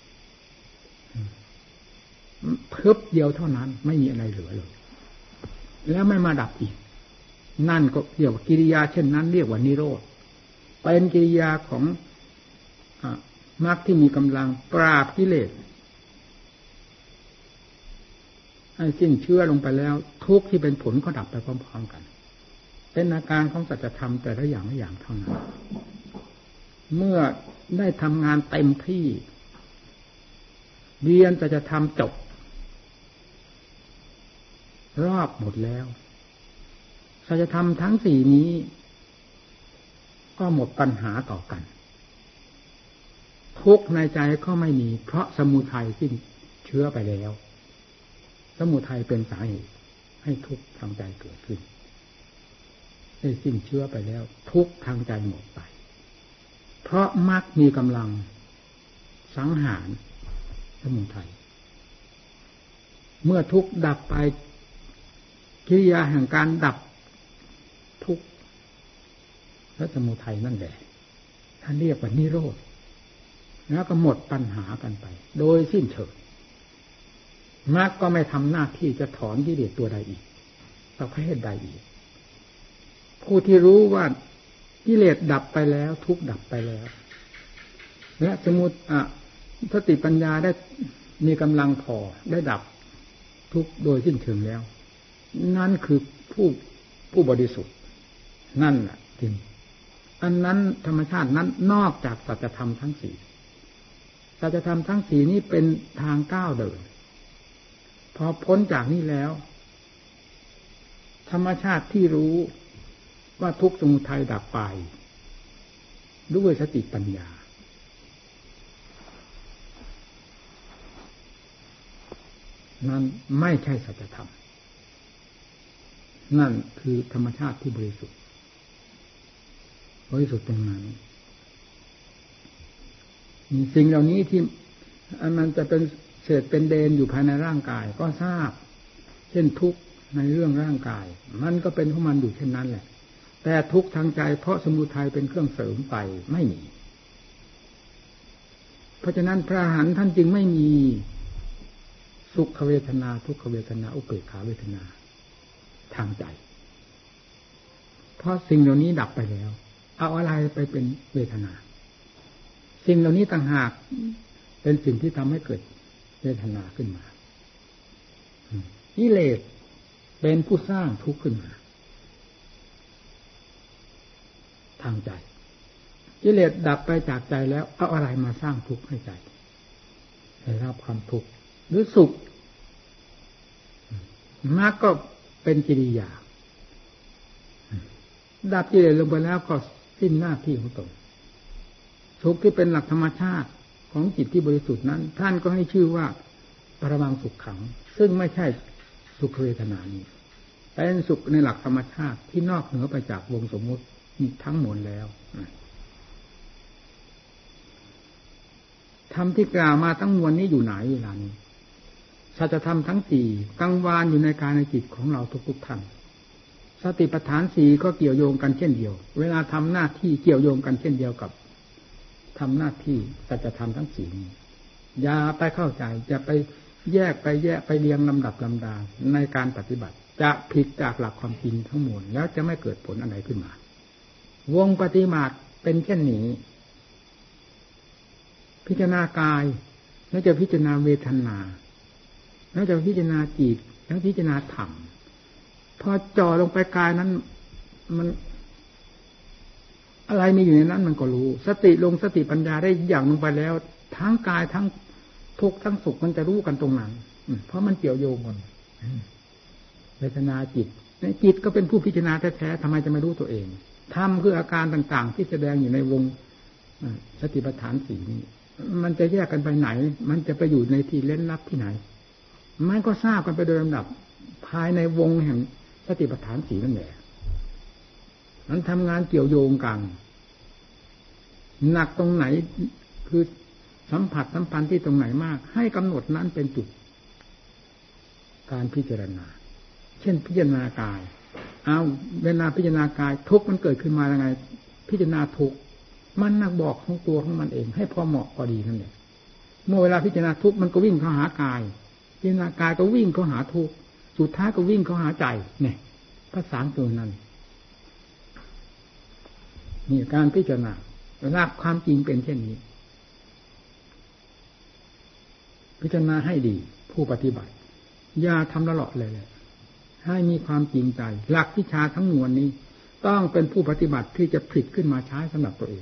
เพิ่มเดียวเท่านั้นไม่มีอะไรเหลือเลยแล้วไม่มาดับอีกนั่นก็เรียกว่ากิริยาเช่นนั้นเรียกว่านิโรธเป็นกิริยาของมรรคที่มีกำลังปราบกิเลสให้สิ้นเชื้อลงไปแล้วทุกข์ที่เป็นผลก็ดับไปพร้อมๆกันเป็นอาการของสัจธรรมแต่ละอย่างละอย่างเท่านั้นเมื่อได้ทำงานเต็มที่เรียนสัจธรรมจบรอบหมดแล้วสัจธรรมทั้งสี่นี้ก็หมดปัญหาต่อกันทุกข์ในใจก็ไม่มีเพราะสมุทัยสิ้นเชื้อไปแล้วสมุทัยเป็นสาเหตุให้ทุกข์ทางใจเกิดขึ้นได้สิ้นเชื้อไปแล้วทุกข์ทางใจหมดไปเพราะมรรคมีกำลังสังหารสมุทัยเมื่อทุกข์ดับไปกิริยาแห่งการดับทุกข์และสมุทัยนั่นแหละท่านเรียกว่านิโรธแล้วก็หมดปัญหากันไปโดยสิ้นเชิงมรรคก็ไม่ทำหน้าที่จะถอนกิเลสตัวใดอีกประเภทใดอีกผู้ที่รู้ว่ากิเลสดับไปแล้วทุกข์ดับไปแล้วและสมุทอ่ะสติปัญญาได้มีกำลังพอได้ดับทุกข์โดยสิ้นเชิงแล้วนั่นคือผู้ผู้บริสุทธิ์นั่นแหละจริงอันนั้นธรรมชาตินั้นนอกจากสัจธรรมทั้งสี่สัจธรรมทั้งสี่นี้เป็นทางก้าวเดินพอพ้นจากนี้แล้วธรรมชาติที่รู้ว่าทุกข์สมุทัยดับไปด้วยสติปัญญานั้นไม่ใช่สัจธรรมนั่นคือธรรมชาติที่บริสุทธิ์บริสุทธิ์ตรงนั้นสิ่งเหล่านี้ที่มันจะเป็นเศษเป็นเดนอยู่ภายในร่างกายก็ทราบเช่นทุกข์ในเรื่องร่างกายมันก็เป็นของมันอยู่เช่นนั้นแหละแต่ทุกข์ทางใจเพราะสมุทัยเป็นเครื่องเสริมไปไม่มีเพราะฉะนั้นพระอรหันต์ท่านจึงไม่มีสุขเวทนาทุกขเวทนาอุเบกขาเวทนาทางใจเพราะสิ่งเหล่านี้ดับไปแล้วเอาอะไรไปเป็นเวทนาสิ่งเหล่านี้ต่างหากเป็นสิ่งที่ทำให้เกิดเวทนาขึ้นมากิเลสเป็นผู้สร้างทุกข์ขึ้นมาทางใจกิเลสดับไปจากใจแล้วเอาอะไรมาสร้างทุกข์ให้ใจได้รับความทุกข์หรือสุขมรรคก็เป็นกิริยาดับกิเลสลงไปแล้วก็สิ้นหน้าที่ของตนสุขที่เป็นหลักธรรมชาติของจิตที่บริสุทธิ์นั้นท่านก็ให้ชื่อว่าปรมังสุขขังซึ่งไม่ใช่สุขเวทนานี้เป็นสุขในหลักธรรมชาติที่นอกเหนือไปจากวงสมมุติทั้งหมดแล้วธรรมที่กล่าวมาทั้งมวลนี้อยู่ไหนเวลานี้สัจธรรมทั้งสี่กังวานอยู่ในกายในจิตของเราทุกๆท่านสติปัฏฐานสี่ก็เกี่ยวโยงกันเช่นเดียวเวลาทำหน้าที่เกี่ยวโยงกันเช่นเดียวกับทำหน้าที่สัจธรรมทั้งสี่นี้อย่าไปเข้าใจจะไปแยกไปแยกไปเรียงลำดับลำดาในการปฏิบัติจะผิดจากหลักความจริงทั้งมวลแล้วจะไม่เกิดผลอะไรขึ้นมาวงปฏิบัติเป็นเช่นนี้พิจารณากายแล้วจะพิจารณาเวทนาแล้วจะพิจารณาจิตแล้วพิจารณาธรรมพอจ่อลงไปกายนั้นมันอะไรมีอยู่ในนั้นมันก็รู้สติลงสติปัญญาได้อย่างลงไปแล้วทั้งกายทั้งทุกข์ทั้งสุขมันจะรู้กันตรงนั้นเพราะมันเกี่ยวโยงกันเวทนาจิตในจิตก็เป็นผู้พิจารณาแท้ๆทำไมจะไม่รู้ตัวเองธรรมคืออาการต่างๆที่แสดงอยู่ในวงสติปัฏฐานสี่นี้มันจะแยกกันไปไหนมันจะไปอยู่ในที่เล่นลับที่ไหนมันก็ทราบกันไปโดยลำดับภายในวงแห่งสติปัฏฐานสี่นั่นแหละมันทำงานเกี่ยวโยงกันหนักตรงไหนคือสัมผัสสัมพันธ์ที่ตรงไหนมากให้กำหนดนั้นเป็นจุดการพิจารณาเช่นพิจารณากายเอาเวลาพิจารณากายทุกข์มันเกิดขึ้นมายังไงพิจารณาทุกข์มันนักบอกของตัวของมันเองให้พอเหมาะพอดีนั่นแหละเมื่อเวลาพิจารณาทุกข์มันก็วิ่งเข้าหากายพิจารณากายก็วิ่งเข้าหาทุกข์สุดท้ายก็วิ่งเข้าหาใจเนี่ยภาษาตัวนั้นนี่การพิจารณาหลักความจริงเป็นเช่นนี้พิจารณาให้ดีผู้ปฏิบัติอย่าทำละเลาะเลยให้มีความจริงใจหลักวิชาทั้งมวลนี้ต้องเป็นผู้ปฏิบัติที่จะผลิตขึ้นมาใช้สำหรับตัวเอง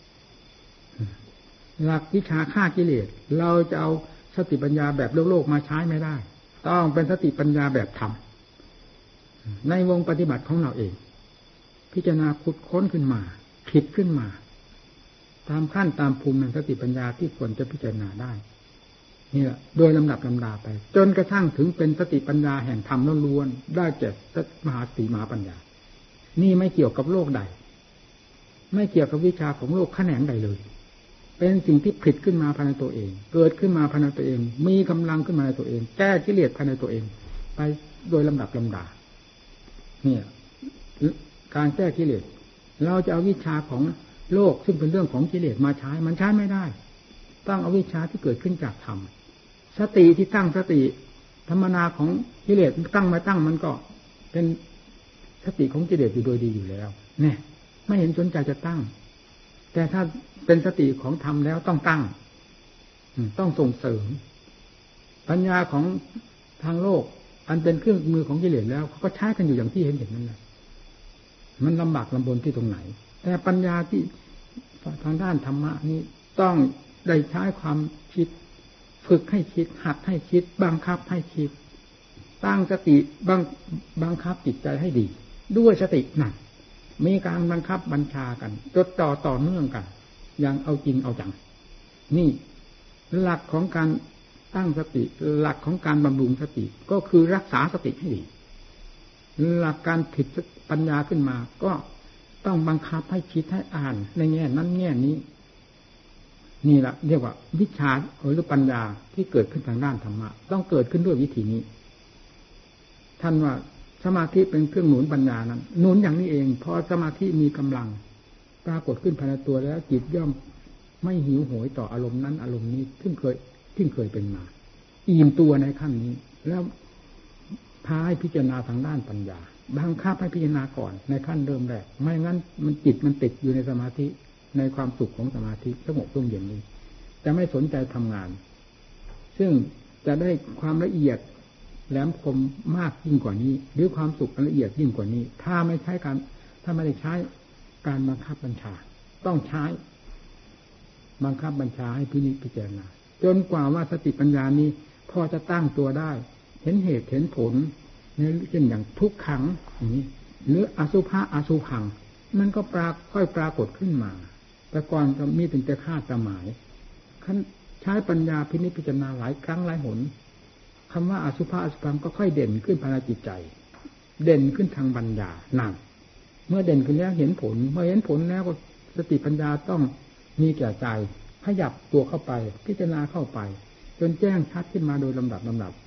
หลักวิชาฆ่ากิเลสเราจะเอาสติปัญญาแบบโลกโลกมาใช้ไม่ได้ต้องเป็นสติปัญญาแบบธรรมในวงปฏิบัติของเราเองพิจารณาขุดค้นขึ้นมาผิดขึ้นมาตามขั้นตามภูมิแห่งสติปัญญาที่ควรจะพิจารณาได้นี่แหละโดยลำดับลำดาไปจนกระทั่งถึงเป็นสติปัญญาแห่งธรรมล้วนๆได้แก่มหาสติมหาปัญญานี่ไม่เกี่ยวกับโลกใดไม่เกี่ยวกับวิชาของโลกแขนงใดเลยเป็นสิ่งที่ผลิตขึ้นมาภายในตัวเองเกิดขึ้นมาภายในตัวเองมีกำลังขึ้นมาในตัวเองแก้กิเลสภายในตัวเองไปโดยลำดับลำดาเนี่ยการแก้กิเลสเราจะเอาวิชาของโลกซึ่งเป็นเรื่องของกิเลสมาใช้มันใช้ไม่ได้ต้องเอาวิชาที่เกิดขึ้นจากธรรมสติที่ตั้งสติธรรมนาของกิเลสตั้งมาตั้งมันก็เป็นสติของกิเลสอยู่โดยดีอยู่แล้วเนี่ยไม่เห็นสนใจจะตั้งแต่ถ้าเป็นสติของธรรมแล้วต้องตั้งต้องส่งเสริมปัญญาของทางโลกอันเป็นเครื่องมือของกิเลสแล้วเขาก็ใช้กันอยู่อย่างที่เห็นเห็นนั่นแหละมันลำบากลำบนที่ตรงไหนแต่ปัญญาที่ทางด้านธรรมะนี้ต้องได้ใช้ความคิดฝึกให้คิดหัดให้คิดบังคับให้คิดตั้งสติบังบังคับจิตใจให้ดีด้วยสตินั่นมีการบังคับบัญชากันจดต่อต่อเนื่องกันอย่างเอาจริงเอาจังนี่หลักของการตั้งสติหลักของการบำรุงสติก็คือรักษาสติให้ดีหลักการผิดปัญญาขึ้นมาก็ต้องบังคับให้คิดให้อ่านในแง่นั้นแง่นี้นี่แหละเรียกว่าวิชาหรือปัญญาที่เกิดขึ้นทางด้านธรรมะต้องเกิดขึ้นด้วยวิธีนี้ท่านว่าสมาธิเป็นเครื่องหนุนปัญญานั้นหนุนอย่างนี้เองพอสมาธิมีกำลังปรากฏขึ้นภายในตัวแล้วจิตย่อมไม่หิวโหยต่ออารมณ์นั้นอารมณ์นี้ซึ่งเคยที่เคยเป็นมาอิ่มตัวในขั้นนี้แล้วพาให้พิจารณาทางด้านปัญญาบังคับให้พิจารณาก่อนในขั้นเริ่มแรกไม่งั้นมันจิตมันติดอยู่ในสมาธิในความสุขของสมาธิสงบร่มเย็นนี้จะไม่สนใจทำงานซึ่งจะได้ความละเอียดแหลมคมมากยิ่งกว่านี้หรือความสุขละเอียดยิ่งกว่านี้ถ้าไม่ใช้การถ้าไม่ได้ใช้การบังคับบัญชาต้องใช้บังคับบัญชาให้พินิจพิจารณาจนกว่าว่าสติปัญญานี้พอจะตั้งตัวได้เห็นเหตุเห็นผลในเช่นอย่างทุกขังอย่างนี้หรืออสุภะอสุภังมันก็ปราค่อยปรากฏขึ้นมาแต่ก่อนก็มีถึงแต่คาดแต่หมายขั้นใช้ปัญญาพินิจพิจารณาหลายครั้งหลายหนคำว่าอสุภะอสุภังก็ค่อยเด่นขึ้นภายในจิตใจเด่นขึ้นทางปัญญานั่นเมื่อเด่นขึ้นแล้วเห็นผลเมื่อเห็นผลแล้วก็สติปัญญาต้องมีแก่ใจขยับตัวเข้าไปพิจารณาเข้าไปจนแจ้งชัดขึ้นมาโดยลำดับลำดับ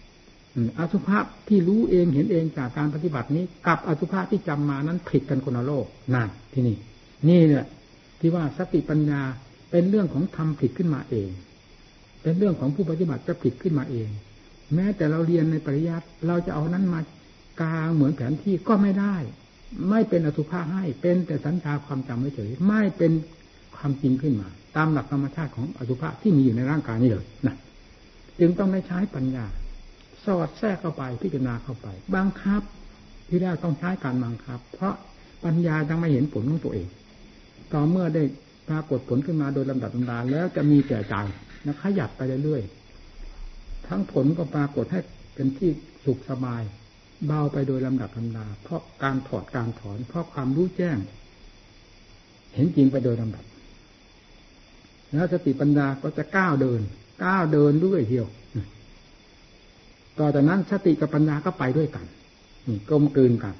อสุภะที่รู้เองเห็นเองจากการปฏิบัตินี้กับอสุภะที่จำมานั้นผิดกันคนละโลกนั่นที่นี่นี่เนี่ยที่ว่าสติปัญญาเป็นเรื่องของธรรมผิดขึ้นมาเองเป็นเรื่องของผู้ปฏิบัติจะผิดขึ้นมาเองแม้แต่เราเรียนในปริยัติเราจะเอานั้นมากางเหมือนแผนที่ก็ไม่ได้ไม่เป็นอสุภะให้เป็นแต่สัญญาความจำเฉยๆไม่เป็นความจริงขึ้นมาตามหลักธรรมชาติของอสุภะที่มีอยู่ในร่างกายนี้เลยนะจึงต้องได้ใช้ปัญญาสอดแทรกเข้าไปพิจารณาเข้าไปบังคับที่แรกต้องใช้การบังคับเพราะปัญญายังไม่เห็นผลของตัวเองต่อเมื่อได้ปรากฏผลขึ้นมาโดยลำดับลำดาแล้วจะมีแก่ใจนะขยับไปเรื่อยๆทั้งผลก็ปรากฏให้เป็นที่สุขสบายเบาไปโดยลำดับลำดาเพราะการถอดการถอนเพราะความรู้แจ้งเห็นจริงไปโดยลำดับแล้วสติปัญญาก็จะก้าวเดินก้าวเดินด้วยเดียวต่อจากนั้นสติกับปัญญาก็ไปด้วยกันนี่กลมกลืนกัน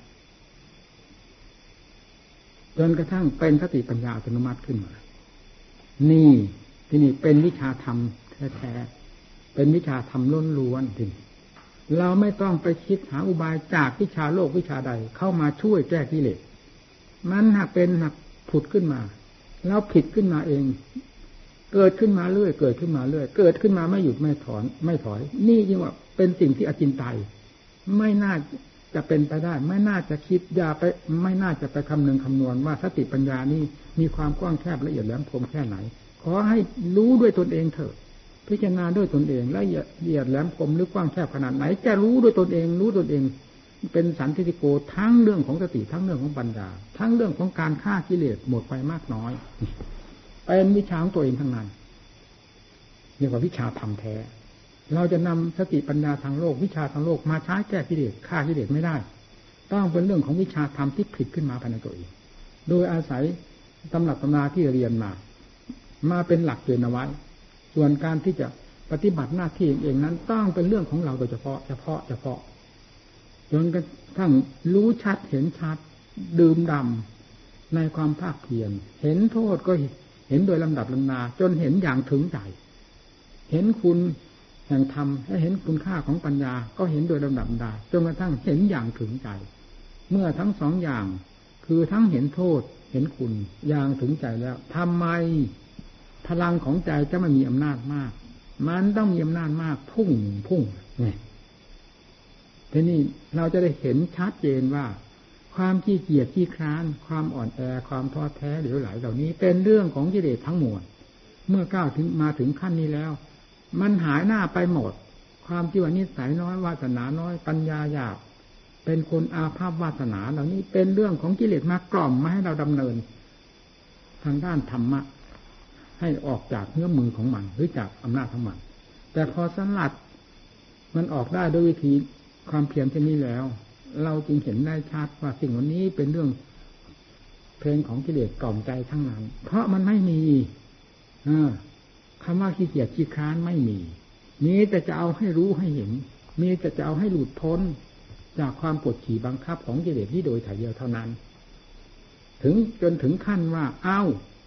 จนกระทั่งเป็นสติปัญญาอัตโนมัติขึ้นมานี่ที่นี่เป็นวิชาธรรมแท้ๆเป็นวิชาธรรมล้วนๆจริงเราไม่ต้องไปคิดหาอุบายจากวิชาโลกวิชาใดเข้ามาช่วยแก้กิเลสมันหากเป็นหากผุดขึ้นมาแล้วผิดขึ้นมาเองเกิดขึ้นมาเรื่อยเกิดขึ้นมาเรื่อยเกิดขึ้นมาไม่หยุดไม่ถอนไม่ถอยนี่ยิ่งว่าเป็นสิ่งที่อจินไตยไม่น่าจะเป็นไปได้ไม่น่าจะคิดอย่าไปไม่น่าจะไปคำนึงคำนวณว่าสติปัญญานี่มีความกว้างแคบละเอียดแหลมคมแค่ไหนขอให้รู้ด้วยตนเองเถอะพิจารณาด้วยตนเองละเอียดแหลมคมหรือกว้างแคบขนาดไหนจะรู้ด้วยตนเองรู้ตนเองเป็นสันติโกทั้งเรื่องของสติทั้งเรื่องของปัญญาทั้งเรื่องของการฆ่ากิเลสหมดไปมากน้อยเป็นวิชาของตัวเองทั้งนั้นเรียกว่าวิชาธรรมแท้เราจะนำสติปัญญาทางโลกวิชาทางโลกมาใช้แก้กิเลสฆ่ากิเลสไม่ได้ต้องเป็นเรื่องของวิชาธรรมที่ผิดขึ้นมาภายในตัวเองโดยอาศัยตำรับตำราที่เรียนมามาเป็นหลักเกณฑ์เอาไว้ส่วนการที่จะปฏิบัติหน้าที่เองนั้นต้องเป็นเรื่องของเราโดยเฉพาะเฉพาะเฉพาะจนกระทั่งรู้ชัดเห็นชัดดื่มด่ำในความภาคเพียรเห็นโทษก็เห็นโดยลำดับลำนาจนเห็นอย่างถึงใจเห็นคุณแห่งธรรมและเห็นคุณค่าของปัญญาก็เห็นโดยลำดับลำดาจนกระทั่งเห็นอย่างถึงใจเมื่อทั้งสองอย่างคือทั้งเห็นโทษเห็นคุณอย่างถึงใจแล้วทำไมพลังของใจจะไม่มีอำนาจมากมันต้องมีอำนาจมากพุ่งพุ่งเนี่ยทีนี้เราจะได้เห็นชัดเจนว่าความขี้เกียจขี้คร้านความอ่อนแอความท้อแท้เหลวไหลเหล่านี้เป็นเรื่องของกิเลสทั้งมวลเมื่อก้าวถึงมาถึงขั้นนี้แล้วมันหายหน้าไปหมดความที่ว่านิสัยน้อยวาสนาน้อยปัญญาหยาบเป็นคนอาภัพวาสนาเหล่านี้เป็นเรื่องของกิเลสมากล่อมมาให้เราดำเนินทางด้านธรรมะให้ออกจากเนื้อมือของมันหรือจากอำนาจของมันแต่พอสลัดมันออกได้ด้วยวิธีความเพียรเช่นนี้แล้วเราจึงเห็นได้ชัดว่าสิ่งเหล่านี้เป็นเรื่องเพลงของกิเลสกล่อมใจทั้งนั้นเพราะมันไม่มีคำว่าขี้เกียจขี้คร้านไม่มีมีแต่จะเอาให้รู้ให้เห็นมีแต่จะเอาให้หลุดพ้นจากความกดขี่บังคับของกิเลสที่โดยถ่ายเดียวเท่านั้นถึงจนถึงขั้นว่าเอ้า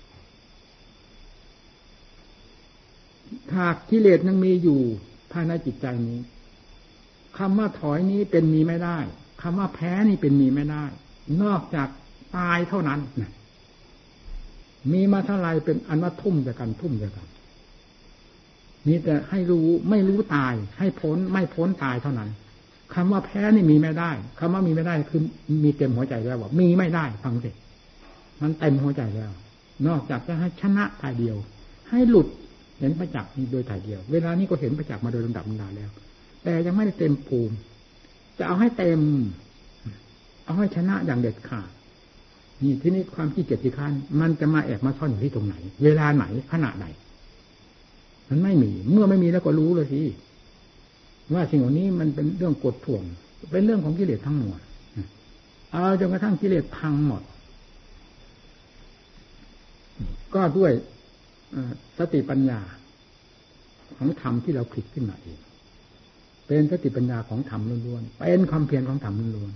ถ้ากิเลสยังมีอยู่ภายในจิตใจนี้คำว่าถอยนี้เป็นมีไม่ได้คำว่าแพ้นี่เป็นมีไม่ได้นอกจากตายเท่านั้นมีมาเท่าไรเป็นอันว่าทุ่มจะกันทุ่มจะกันนี่แต่ให้รู้ไม่รู้ตายให้พ้นไม่พ้นตายเท่านั้นคำว่าแพ้นี่มีไม่ได้คำว่ามีไม่ได้คือมีเต็มหัวใจแล้วบอกมีไม่ได้ฟังสิมันเต็มหัวใจแล้วนอกจากจะให้ชนะตายเดียวให้หลุดเห็นประจักษ์นี่โดยถ่ายเดียวเวลานี้ก็เห็นประจักษ์มาโดยลำดับลำดาแล้วแต่ยังไม่ได้เต็มภูมิจะเอาให้เต็มเอาให้ชนะอย่างเด็ดขาดนี่ที่นี่ความขี้เกียจขี้คร้านมันจะมาแอบมาซ่อนอยู่ที่ตรงไหนเวลาไหนขณะใดมันไม่มีเมื่อไม่มีแล้วก็รู้เลยสิว่าสิ่งเหล่านี้มันเป็นเรื่องกดท่วงเป็นเรื่องของกิเลสทั้งหมดเอาจนกระทั่งกิเลสพังหมดก็ด้วยสติปัญญาของธรรมที่เราผลิตขึ้นมาเองเป็นสติปัญญาของธรรมล้วนๆเป็นความเพียรของธรรมล้วน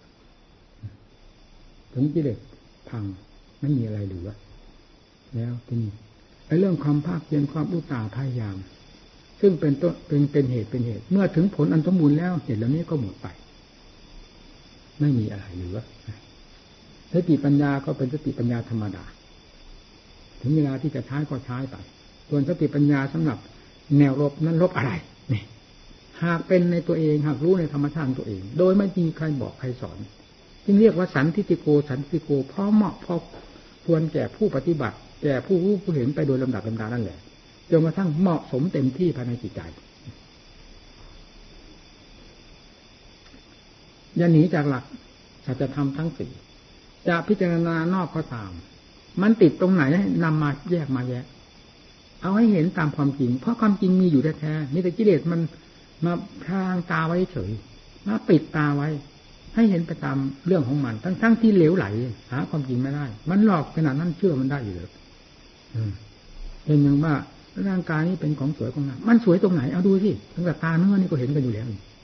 ๆถึงกิเลสพังไม่มีอะไรเหลือแล้วที่นี่ไอ้เรื่องความภาคเพียรความอุตสาห์พยายามซึ่งเป็นต้นเป็นเป็นเหตุเป็นเหตุเมื่อถึงผลอันสมบูรณ์แล้วเหตุเหล่านี้ก็หมดไปไม่มีอะไรเหลือสติปัญญาก็เป็นสติปัญญาธรรมดาถึงเวลาที่จะใช้ก็ใช้ไปส่วนสติปัญญาสำหรับแนวรบนั้นรบอะไรนี่หากเป็นในตัวเองหากรู้ในธรรมชาติตัวเองโดยไม่มีใครบอกใครสอนจึงเรียกว่าสันทิฏฐิโกสันทิฏฐิโกเพราะเหมาะพอควรแก่ผู้ปฏิบัติแก่ผู้รู้ผู้เห็นไปโดยลำดับลำดานั่นแหละจนกระทั่งเหมาะสมเต็มที่ภายในจิตใจอย่าหนีจากหลักสัจธรรมทั้งสี่จะพิจารณานอกก็ตามมันติดตรงไหนนำมาแยกมาแยกเอาให้เห็นตามความจริงเพราะความจริงมีอยู่แท้ๆมีแต่กิเลสมันมาพรางตาไว้เฉยมาปิดตาไว้ให้เห็นไปตามเรื่องของมันทั้งๆที่เหลวไหลหาความจริงไม่ได้มันหลอกขนาดนั้นเชื่อมันได้อยู่เลยเห็นอย่างว่าร่างกายนี้เป็นของสวยของงามมันสวยตรงไหนเอาดูสิตั้งแต่ตาเนื้อนี่ก็เห็นกันอยู่แล้ว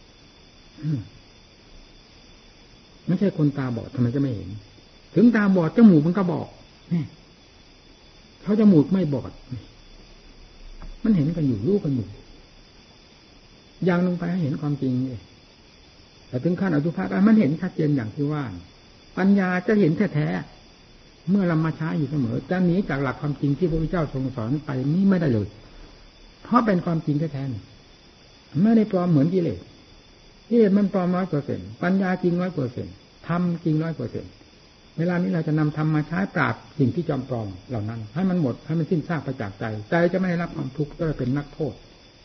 ไม่ใช่คนตาบอดทำไมจะไม่เห็นถึงตาบอดจมูกมันก็บอกนี่เขาจมูกไม่บอดมันเห็นกันอยู่รู้กันอยู่อย่างลงไปให้เห็นความจริงเลยแต่ถึงขั้นอสุภะมันเห็นชัดเจนอย่างที่ว่าปัญญาจะเห็นแท้ๆเมื่อเรามาใช้อยู่เสมอจะหนีจากหลักความจริงที่พระพุทธเจ้าทรงสอนไปนี้ไม่ได้เลยเพราะเป็นความจริงแท้ๆไม่ได้ปลอมเหมือนกิเลสกิเลสมันปลอมร้อยเปอร์เซ็นต์ปัญญาจริงร้อยเปอร์เซ็นต์ธรรมจริงร้อยเปอร์เซ็นต์เวลานี้เราจะนำธรรมมาใช้ปราบสิ่งที่จอมปลอมเหล่านั้นให้มันหมดให้มันสิ้นซากไปจากใจใจจะไม่ได้รับความทุกข์จะเป็นนักโทษ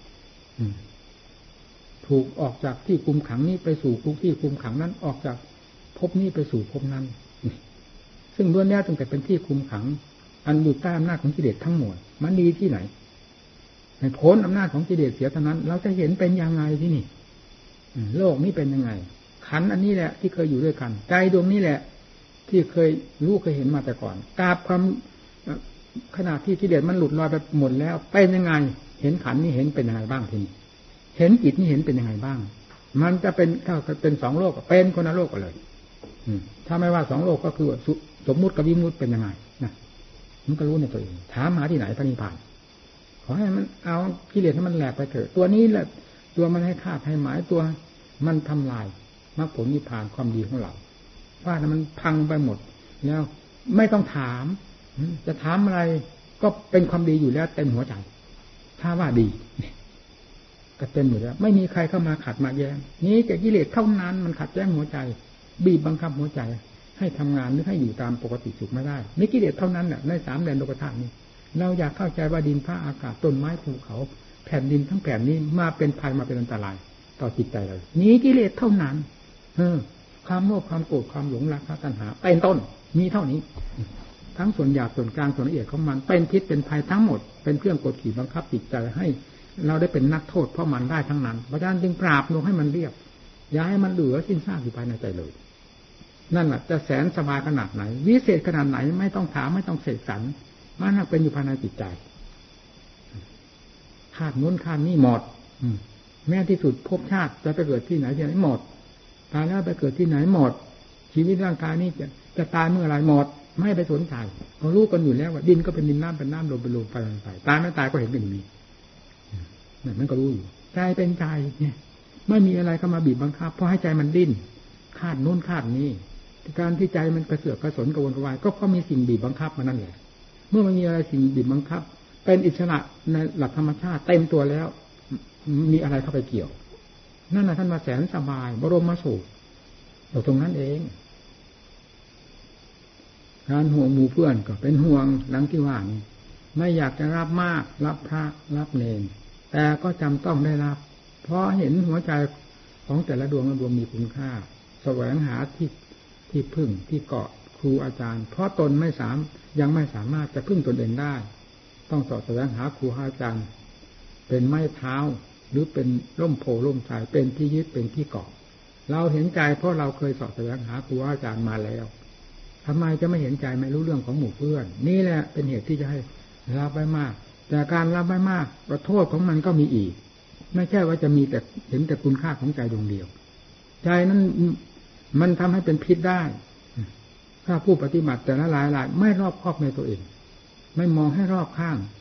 ถูกออกจากที่คุมขังนี้ไปสู่คุกที่คุมขังนั้นออกจากภพนี้ไปสู่ภพนั้นซึ่งล้วนแล้วตั้งแต่เป็นที่คุมขังอันอยู่ใต้อำนาจของกิเลสทั้งหมดมันดีที่ไหนในพ้นอำนาจของกิเลสเสียเท่านั้นเราจะเห็นเป็นยังไงที่นี่โลกนี้เป็นยังไงขันธ์อันนี้แหละที่เคยอยู่ด้วยกันใจดวงนี้แหละที่เคยรู้เคยเห็นมาแต่ก่อนกราบความขณะที่กิเลสมันหลุดลอยไปหมดแล้วเป็นยังไงเห็นขันธ์นี้เห็นเป็นยังไงบ้างทีนี้เห็นจิตนี่เห็นเป็นยังไงบ้างมันจะเป็นถ้าเป็นสองโลกเป็นคนละโลกกันเลยถ้าไม่ว่าสองโลกก็คือสมมุติกับวิมุตติเป็นยังไงนะมันก็รู้ในตัวเองถามหาที่ไหนพระนิพพานขอให้มันเอากิเลสให้มันแหลกไปเถอะตัวนี้แหละตัวมันให้คาดให้หมายตัวมันทำลายมรรคผลนิพพานความดีของเราว่ามันพังไปหมดแล้วไม่ต้องถามจะถามอะไรก็เป็นความดีอยู่แล้วเต็มหัวใจถ้าว่าดีก็เต็มอยู่แล้วไม่มีใครเข้ามาขัดมาแย้งนี้แต่กิเลสเท่านั้นมันขัดแย้งหัวใจบีบบังคับหัวใจให้ทำงานหรือให้อยู่ตามปกติสุขไม่ได้นี่กิเลสเท่านั้นน่ะในสามแดนโลกธาตุนี้เราอยากเข้าใจว่าดินฟ้าอากาศต้นไม้ภูเขาแผ่นดินทั้งแผ่นนี้มาเป็นภัยมาเป็นอันตรายต่อจิตใจเรานี้กิเลสเท่านั้นเออความโลภความโกรธความหลงรักตัณหาเป็นต้นมีเท่านี้ทั้งส่วนหยาบส่วนกลางส่วนละเอียดของมันเป็นพิษเป็นภัยทั้งหมดเป็นเครื่องกดขี่บังคับจิตใจให้เราได้เป็นนักโทษเพราะมันได้ทั้งนั้นเพราะฉะนั้นจึงปราบลงให้มันเรียบอย่าให้มันเหลือสิ้นซากอยู่ภายในใจเลยนั่นแหละจะแสนสบายขนาดไหนวิเศษขนาดไหนไม่ต้องถามไม่ต้องเสกสรรมันเป็นอยู่ภายในจิตใจคาดนู้นคาดนี่หมดแม้ที่สุดภพชาติจะไปเกิดที่ไหนที่ไหนหมดตายแล้วไปเกิดที่ไหนหมดชีวิตร่างกายนี้จะจะตายเมื่อไรหมดไม่ไปสนใจเรารู้กันอยู่แล้วว่าดินก็เป็นดินน้ำเป็นน้ำลมเป็นลมไฟเป็นไฟตายไม่ตายก็เห็นเป็นอย่างนี้นั่นมันก็รู้อยู่ใจเป็นใจเนี่ยไม่มีอะไรเข้ามาบีบบังคับเพราะให้ใจมันดิ้นคาดโน้นคาดนี้การที่ใจมันกระเสือกกระสนกระวนกระวายก็เพราะมีสิ่งบีบบังคับมานั่นแหละเมื่อมันมีอะไรสิ่งบีบบังคับเป็นอิสระในหลักธรรมชาติเต็มตัวแล้วมีอะไรเข้าไปเกี่ยวนั่นแหละท่านมาแสนสบายบรมมาสุขตรงนั้นเองการห่วงหมู่เพื่อนก็เป็นห่วงดังที่ว่านี่ไม่อยากจะรับมากรับพระรับเนรแต่ก็จำต้องได้รับเพราะเห็นหัวใจของแต่ละดวงละดวงมีคุณค่าแสวงหาที่ที่พึ่งที่เกาะครูอาจารย์เพราะตนไม่สามยังไม่สามารถจะพึ่งตนเองได้ต้องสอบแสวงหาครูอาจารย์เป็นไม้เท้าหรือเป็นร่มโพล่มไทรเป็นที่ยึดเป็นที่เกาะเราเห็นใจเพราะเราเคยสอบแสวงหาครูอาจารย์มาแล้วทำไมจะไม่เห็นใจไม่รู้เรื่องของหมู่เพื่อนนี่แหละเป็นเหตุที่จะให้รับไว้มากแต่การรับไว้มากโทษของมันก็มีอีกไม่ใช่ว่าจะมีแต่เห็นแต่คุณค่าของใจดวงเดียวใจนั้นมันทำให้เป็นพิษได้ถ้าผู้ปฏิบัติแต่ละหลายหลายไม่รอบคอบในตัวเองไม่มองให้รอบข้าง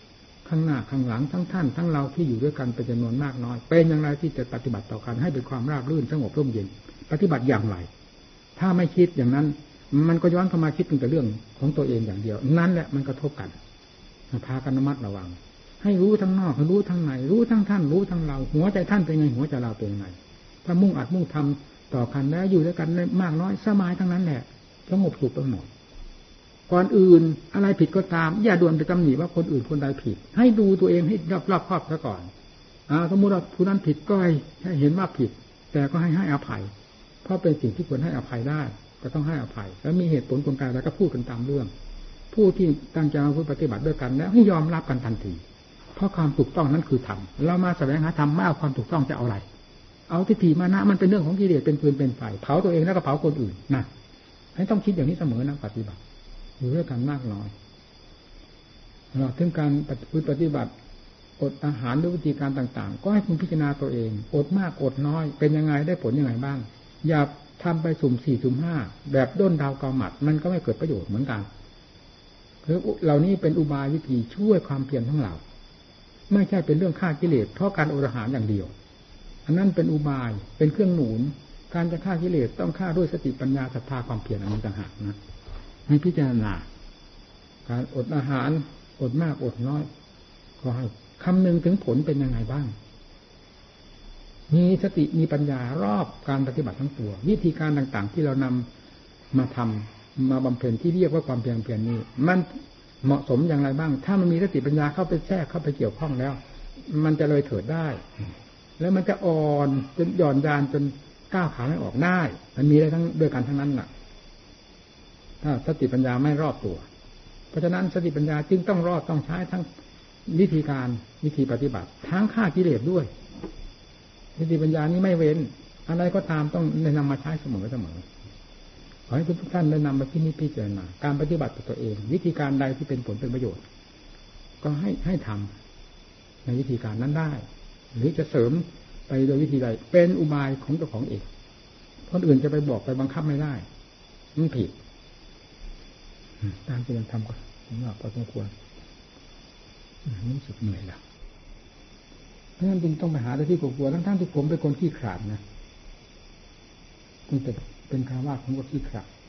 ข้างหน้าข้างหลังทั้งท่านทั้งเราที่อยู่ด้วยกันเป็นจำนวนมากน้อยเป็นอย่างไรที่จะปฏิบัติต่อกันให้เป็นความราบรื่นสงบร่มเย็นปฏิบัติอย่างไรถ้าไม่คิดอย่างนั้นมันก็ย้อนเข้ามาคิดแต่เรื่องของตัวเองอย่างเดียวนั่นแหละมันกระทบกันพากันระมัดระวังให้รู้ทั้งนอกรู้ทั้งในรู้ทั้งท่านรู้ทั้งเราหัวใจท่านเป็นไงหัวใจเราเป็นไงถ้ามุ่งอัดมุ่งทำต่อกันแล้วอยู่ด้วยกันได้มากน้อยสบายทั้งนั้นแหละสงบสุขไปหมดก่อนอื่นอะไรผิดก็ตามอย่าด่วนไปตำหนิว่าคนอื่นคนใดผิดให้ดูตัวเองให้รอบรอบครอบซะก่อนอ่าสมมติว่าผู้นั้นผิดก็ให้เห็นว่าผิดแต่ก็ให้ให้อภัยเพราะเป็นสิ่งที่ควรให้อภัยได้ก็ต้องให้อภัยแล้วมีเหตุผลกลไกแล้วก็พูดกันตามเรื่องผู้ที่ตั้งใจมาปฏิบัติด้วยกันแล้วให้ยอมรับกันทันทีเพราะความถูกต้องนั้นคือธรรมเรามาแสวงหาธรรมไม่เอาความถูกต้องจะเอาอะไรเอาทิฏฐิมานะมันเป็นเรื่องของกิเลสเป็นปืนเป็นไฟเผาตัวเองแล้วก็เผาคนอื่นนะให้ต้องคิดอย่างนี้เสมอนะปฏิบัติอยู่ด้วยกันมากน้อยเราถึงการปฏิบัติอดอาหารด้วยวิธีการต่างๆก็ให้คุณพิจารณาตัวเองอดมากอดน้อยเป็นยังไงได้ผลยังไงบ้างอย่าทำไปสุ่มสี่สุ่มห้าแบบด้นดาวเกาหมัดมันก็ไม่เกิดประโยชน์เหมือนกันคือเหล่านี้เป็นอุบายวิธีช่วยความเพียรทั้งเราไม่ใช่เป็นเรื่องฆ่ากิเลสเพราะการอดอาหารอย่างเดียวอันนั้นเป็นอุบายเป็นเครื่องหนุนการจะฆ่ากิเลสต้องฆ่าด้วยสติปัญญาศรัทธาความเพียรอันนี้ต่างหากนะให้พิจารณาการอดอาหารอดมากอดน้อยก็ให้คำนึงถึงผลเป็นยังไงบ้างมีสติมีปัญญารอบการปฏิบัติทั้งตัววิธีการต่างๆที่เรานำมาทำมาบำเพ็ญที่เรียกว่าความเพียรเพียรนี้มันเหมาะสมอย่างไรบ้างถ้ามันมีสติปัญญาเข้าไปแทรกเข้าไปเกี่ยวข้องแล้วมันจะเลยเถิดได้แล้วมันจะอ่อนจนหย่อนยานจนก้าวขาไม่ออกได้มันมีได้ทั้งด้วยกันทั้งนั้นน่ะถ้าสติปัญญาไม่รอบตัวเพราะฉะนั้นสติปัญญาจึงต้องรอบต้องใช้ทั้งวิธีการวิธีปฏิบัติทั้งฆ่ากิเลสด้วยสติปัญญานี้ไม่เว้นอะไรก็ตามต้องได้นำมาใช้เสมอเสมอขอให้ทุกท่านได้นำมาพินิจพิจารณาการปฏิบัติตัวเองวิธีการใดที่เป็นผลเป็นประโยชน์ก็ให้ให้ทำในวิธีการนั้นได้หรือจะเสริมไปโดยวิธีใดเป็นอุบายของเจ้าของเองคนอื่นจะไปบอกไปบังคับไม่ได้มันผิดตามที่เราทำก็ผมว่าพอสมควรรู้สึกเหนื่อยแล้วเพราะฉะนั้นจึงต้องไปหาที่กลัวๆทั้งๆที่ผมเป็นคนขี้ขลาดนะตั้งแต่เป็นคารวะผมก็ขี้ขลาด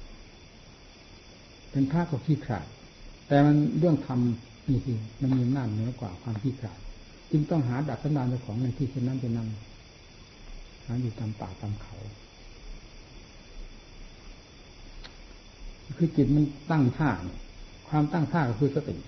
เป็นพระก็ขี้ขลาดแต่มันเรื่องทำนี่สิมันมีอำนาจเหนือกว่าความขี้ขลาดจึงต้องหาดักสันดานเจ้าของในที่เช่นนั้นจะนำหาอยู่ตามป่าตามเขาคือจิตมันตั้งท่าความตั้งท่าก็คือสติ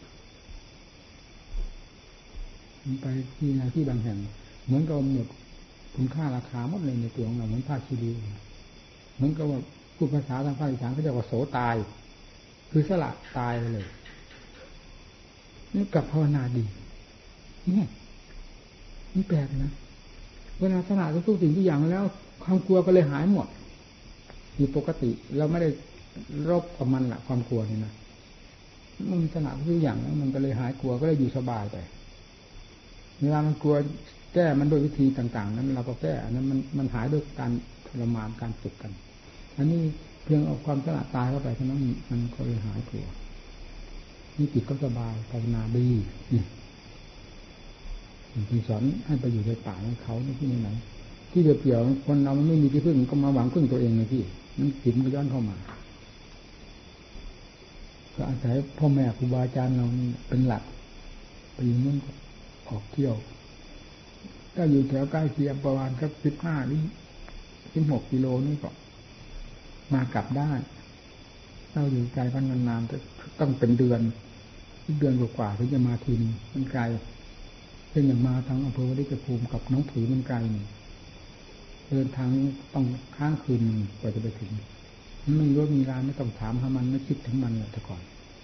มันไปที่ไหนที่บางแห่งเหมือนกับหมดคุณค่าราคาหมดเลยในตัวของเราเหมือนผ้าชีริวเหมือนกับว่าพูดภาษาทางภาคอีสานเขาเรียกว่าโสตายคือสละตายเลยนี่กับภาวนาดีนี่นี่แปลกนะเวลาสละทุกสิ่งทุกอย่างแล้วความกลัวก็เลยหายหมดมีปกติเราไม่ได้รบกับมันละความกลัวนี่นะมันสละทุกอย่างแล้วมันก็เลยหายกลัวก็เลยอยู่สบายไปเวลามันกลัวแก้มันโดยวิธีต่างๆนั้นเราก็แก้อันนั้นมันมันหายด้วยการทรมานการฝึกกันอันนี้เพียงเอาความสละตายเข้าไปเท่านั้นมันก็เลยหายกลัวนี่จิตก็สบายภาวนาดีนี่ที่สอนให้ไปอยู่ในป่าในเขาที่ไหนที่เดียวเปลี่ยวคนเรามันไม่มีที่พึ่งก็มาหวังพึ่งตัวเองเลยที่มันจิตมันย้อนเข้ามาก็อาศัยพ่อแม่ครูบาอาจารย์เราเป็นหลักไปอยู่นู่นก็ออกเที่ยวถ้าอยู่แถวใกล้เคียงประมาณสักสิบห้าหรือสิบหกกิโลนี่ก็มากลับได้เราอยู่ไกลกันนานๆต้องเป็นเดือนเดือนกว่าถึงจะมาทีนึงมันไกลเช่นอย่างมาทางอำเภอวัดดิจภูมิกับน้องผือมันไกลเดินทางต้องค้างคืนกว่าจะไปถึงไม่รู้มีร้านไม่ต้องถามหามันไม่คิดถึงมันแต่ก่อน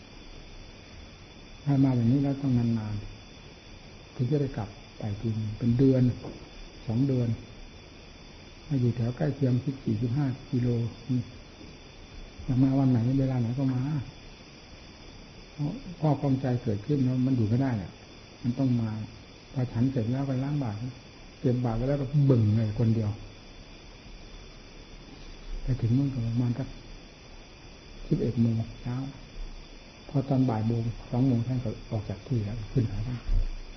ถ้ามาแบบนี้แล้วต้องนานๆถึงจะได้กลับไปทีนึงเป็นเดือนสองเดือนถ้าอยู่แถวใกล้เคียงสิบสี่สิบห้ากิโลอยากมาวันไหนเวลาไหนก็มาเพราะข้อความใจเกิดขึ้นแล้วมันอยู่ไม่ได้เนี่ยมันต้องมาพอฉันเสร็จแล้วไปล้างบาตรเก็บบาตรไปแล้วก็บึ่งเลยคนเดียวไปถึงนู่นก็ประมาณสักสิบเอ็ดโมงเช้าพอตอนบ่ายโมงสองโมงท่านก็ออกจากที่แล้วขึ้นหาท่าน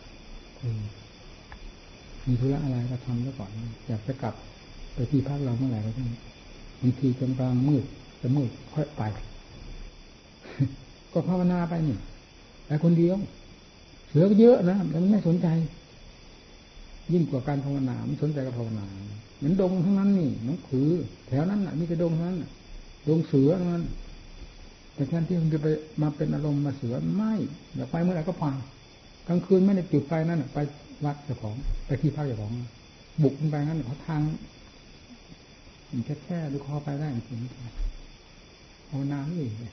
มีธุระอะไรก็ทำซะก่อนอยากจะกลับไปที่พักเราเมื่อไหร่ก็ได้บางทีจนกลางมืดจะมืดค่อยไปก็ภาวนาไปนี่แต่คนเดียวเสือก็เยอะนะแต่มันไม่สนใจยิ่งกว่าการภาวนามันสนใจกับภาวนาเหมือนดงทั้งนั้นนี่น้องขือแถวนั้นน่ะมีแต่ดงทั้งนั้นดงเสือทั้งนั้นแต่แทนที่มันจะไปมาเป็นอารมณ์มาเสือไม่อยากไปเมื่อไหร่ก็ไปกลางคืนไม่ได้จุดไฟนั่นไปวัดเจ้าของไปที่พักเจ้าของบุกไปงั้นเขาทางมันแค่แค่ดูคอไปได้จริงๆภาวนาไม่เลย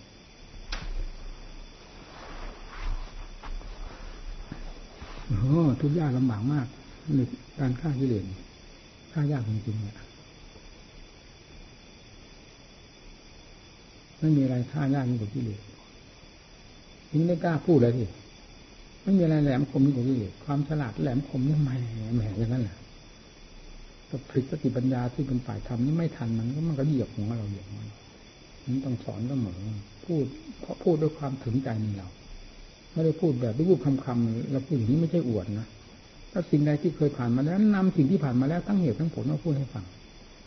โอ้ทุกข์ยากลำบากมากในการฆ่ากิเลสฆ่ายากจริงๆเนี่ยไม่มีอะไรฆ่ายากยิ่งกว่ากิเลสยิ่งได้กล้าพูดเลยทีไม่มีอะไรแหลมคมยิ่งกว่ากิเลสความฉลาดแหลมคมนี่แหมแหมอย่างนั้นแหละก็พลิกสติปัญญาที่เป็นฝ่ายธรรมนี่ไม่ทันมันก็มันก็เหยียบหัวเราเหยียบมันมันต้องสอนเสมอพูดเพราะพูดด้วยความถึงใจในเราไม่ได้พูดแบบรูปคำคำเราพูดอย่างนี้ไม่ใช่อวดนะถ้าสิ่งใดที่เคยผ่านมาแล้วนำสิ่งที่ผ่านมาแล้วทั้งเหตุทั้งผลมาพูดให้ฟัง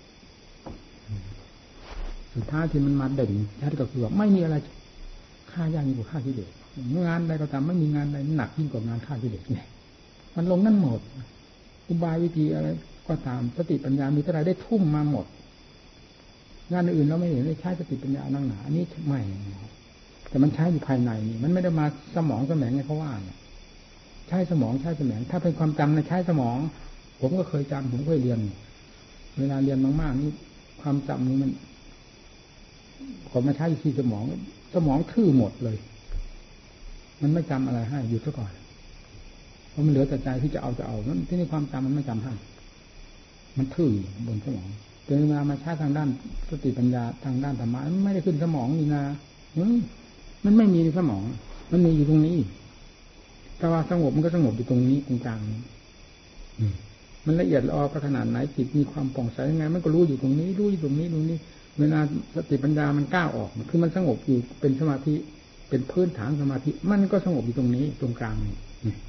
สุดท้ายที่มันมาเด่นชัดก็คือว่าไม่มีอะไรฆ่ายากยิ่งกว่าฆ่ากิเลสงานใดก็ตามไม่มีงานใดหนักยิ่งกว่างานฆ่ากิเลสเนี่ยมันลงนั่นหมดอุบายวิธีอะไรก็ตามสติปัญญามีเท่าไรได้ทุ่มมาหมดงานอื่นเราไม่เห็นได้ใช้สติปัญญานั่งหนาอันนี้ไม่แต่มันใช้อยู่ภายในนี่มันไม่ได้มาสมองแสมงไงเขาว่าเนี่ยใช้สมองใช้แสมงถ้าเป็นความจำในใช้สมองผมก็เคยจำผมเคยเรียนเวลาเรียนมากๆนี่ความจำนี้มันพอมาใช้ที่สมองสมองทื่อหมดเลยมันไม่จำอะไรให้อยู่ซะก่อนเพราะมันเหลือแต่ใจที่จะเอาจะเอานั้นที่นี่ความจำมันไม่จำให้มันทื่อบนสมองแต่เวลามาใช้ทางด้านสติปัญญาทางด้านธรรมะมันไม่ได้ขึ้นสมองนี่นะมันไม่มีในสมองมันมีอยู่ตรงนี้แต่ว่าสงบมันก็สงบอยู่ตรงนี้ตรงกลางมันละเอียดละออขนาดไหนจิตมีความป่องใสยังไงมันก็รู้อยู่ตรงนี้รู้อยู่ตรงนี้ตรงนี้เวลาสติปัญญามันก้าวออกคือมันสงบอยู่เป็นสมาธิเป็นพื้นฐานสมาธิมันก็สงบอยู่ตรงนี้ตรงกลางนี่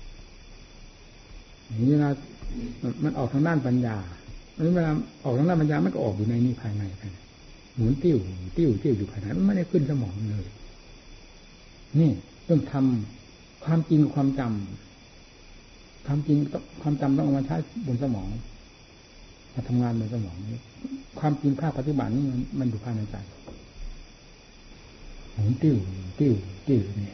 เวลามันออกทางด้านปัญญาเวลาออกทางด้านปัญญามันก็ออกอยู่ในนี้ภายในภายในหมุนติ้วติ้วติ้วอยู่ภายในมันไม่ได้ขึ้นสมองเลยนี่ต้องทำความจริงความจำความจริงความจำต้องเอามาใช้บนสมองมาทำงานบนสมองนี่ความจริงภาคปฏิบัตินี่มันอยู่ภายในใจหมุนติ้วติ้วติ้วนี่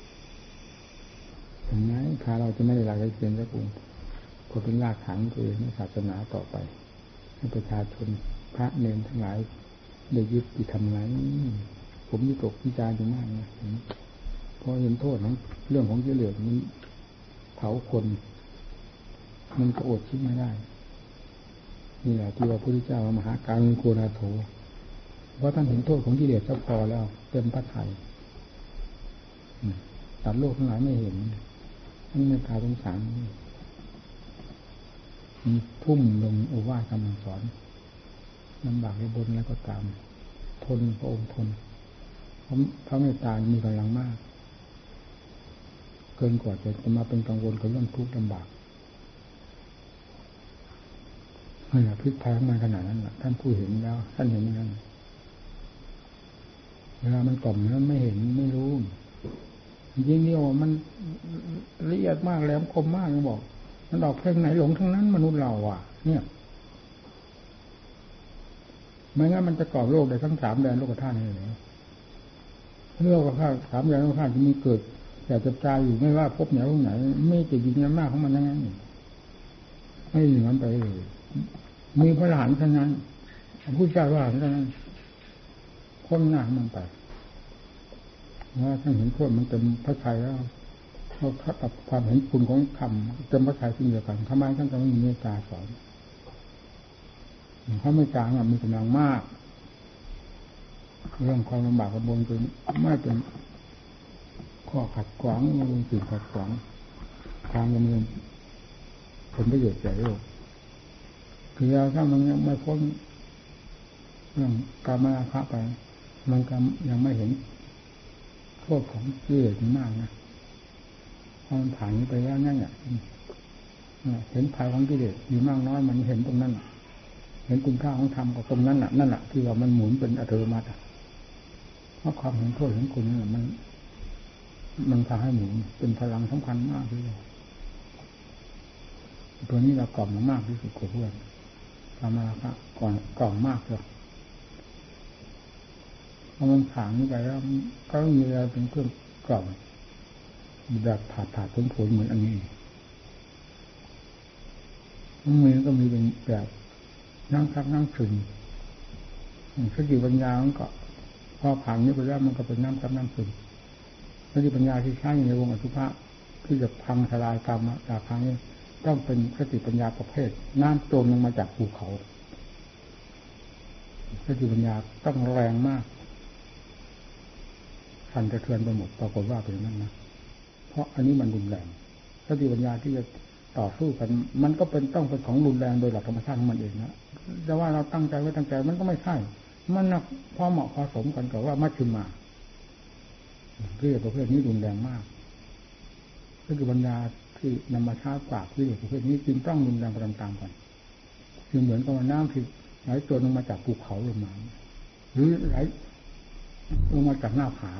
ถึงแม้ขาเราจะไม่ได้หลักเกณฑ์สักองค์ก็เป็นรากฐานคือในศาสนาต่อไปให้ประชาชนพระเนรทั้งหลายได้ยึดที่ทำงานผมวิตกวิจารณ์อยู่มากนะเพราะเห็นโทษของเรื่องของกิเลสมันเผาคนมันก็อดคิดไม่ได้นี่แหละที่ว่าพระพุทธเจ้ามหาการุณโกนาโถเพราะท่านเห็นโทษของกิเลสก็พอแล้วเต็มพระทัยตัดโลกทั้งหลายไม่เห็นท่านไม่พาสงสารมีทุ่มลงโอวาทคำสอนลำบากในบนแล้วก็ตามทนพระองค์ทนเพราะพระเมตตามีกำลังมากเกินกว่าจะจะมาเป็นกังวลกับเรื่องทุกข์ลำบากนี่แหละพลิกแพลงมาขนาดนั้นแหละท่านผู้เห็นแล้วท่านเห็นอย่างนั้นเวลามันกล่อมแล้วไม่เห็นไม่รู้ยิ่งนี่ว่ามันละเอียดมากแหลมคมมากบอกมันออกเพลงไหนหลงทั้งนั้นมนุษย์เราอ่ะเนี่ยไม่งั้นมันจะก่อโลกได้ทั้งสามแดนโลกธาตุนี่เลยโลกธาตุสามแดนโลกธาตุที่มีเกิดแต่จะตายอยู่ไม่ว่าพบไหนพบไหนไม่จิตวิญญาณมากของมันยังไงไม่เหมือนไปเลยมีพระหลานเท่านั้นผู้เจ้าว่าเท่านั้นพ้นหน้ามันไปว่าท่านเห็นโทษมันเต็มพระทัยแล้วเขาตัดความเห็นคุณของคำเต็มพระทัยสิ่งเดียวกันทำไมท่านจะไม่มีเมตตาสอนเขาไม่จางมีกำลังมากเรื่องความลำบากกระบวนเป็นไม่เป็นข้อขัดขวางไม่เป็นสิ่งขัดขวางทางดำเนินผลประโยชน์แก่โลกคือถ้ามันยังไม่พ้นเรื่องกามราคะไปมันก็ยังไม่เห็นโทษของกิเลสมากนะพอมันผ่านนี้ไปแล้วนั่นเนี่ยเห็นภัยของกิเลสมีมากน้อยมันเห็นตรงนั้นเห็นคุณค่าของธรรมกับตรงนั้นน่ะนั่นแหละที่ว่ามันหมุนเป็นอัตโนมัติเพราะความเห็นโทษเห็นคุณนี่มันมันพาให้หมุนเป็นพลังสำคัญมากที่สุดตัวนี้เรากล่อมมากที่สุดกับเพื่อนธรรมะครับก่อนกล่อมมากเลยพอมันผ่านนี้ไปแล้วก็มีอะไรเป็นเครื่องกล่อมแบบผ่าผ่าผลผลเหมือนอันนี้มันก็มีเป็นแบบนั่งพักนั่งซึมสติปัญญามันก็พอผ่านนี้ไปแล้วมันก็เป็นน้ำซับน้ำซึมสติปัญญาที่ใช้ในวงอสุภะที่จะพังทลายกรรมจากครั้งนี้ต้องเป็นสติปัญญาประเภทน้ำโจมลงมาจากภูเขาสติปัญญาต้องแรงมากสั่นกระเทือนไปหมดปรากฏว่าเป็นนั้นนะเพราะอันนี้มันรุนแรงสติปัญญาที่จะต่อสู้กันมันก็เป็นต้องเป็นของรุนแรงโดยหลักธรรมชาติของมันเองนะแต่ว่าเราตั้งใจไว้ตั้งใจมันก็ไม่ใช่มันนักพอเหมาะพอสมกันกับว่ามัชฌิมาเรื่องประเภทนี้รุนแรงมากสติปัญญาที่นำมาช้ากว่าเรื่องประเภทนี้จึงต้องรุนแรงไปตามๆกันจึงเหมือนกับน้ำที่ไหลโจรลงมาจากภูเขาลงมาหรือไหลลงมาจากหน้าผา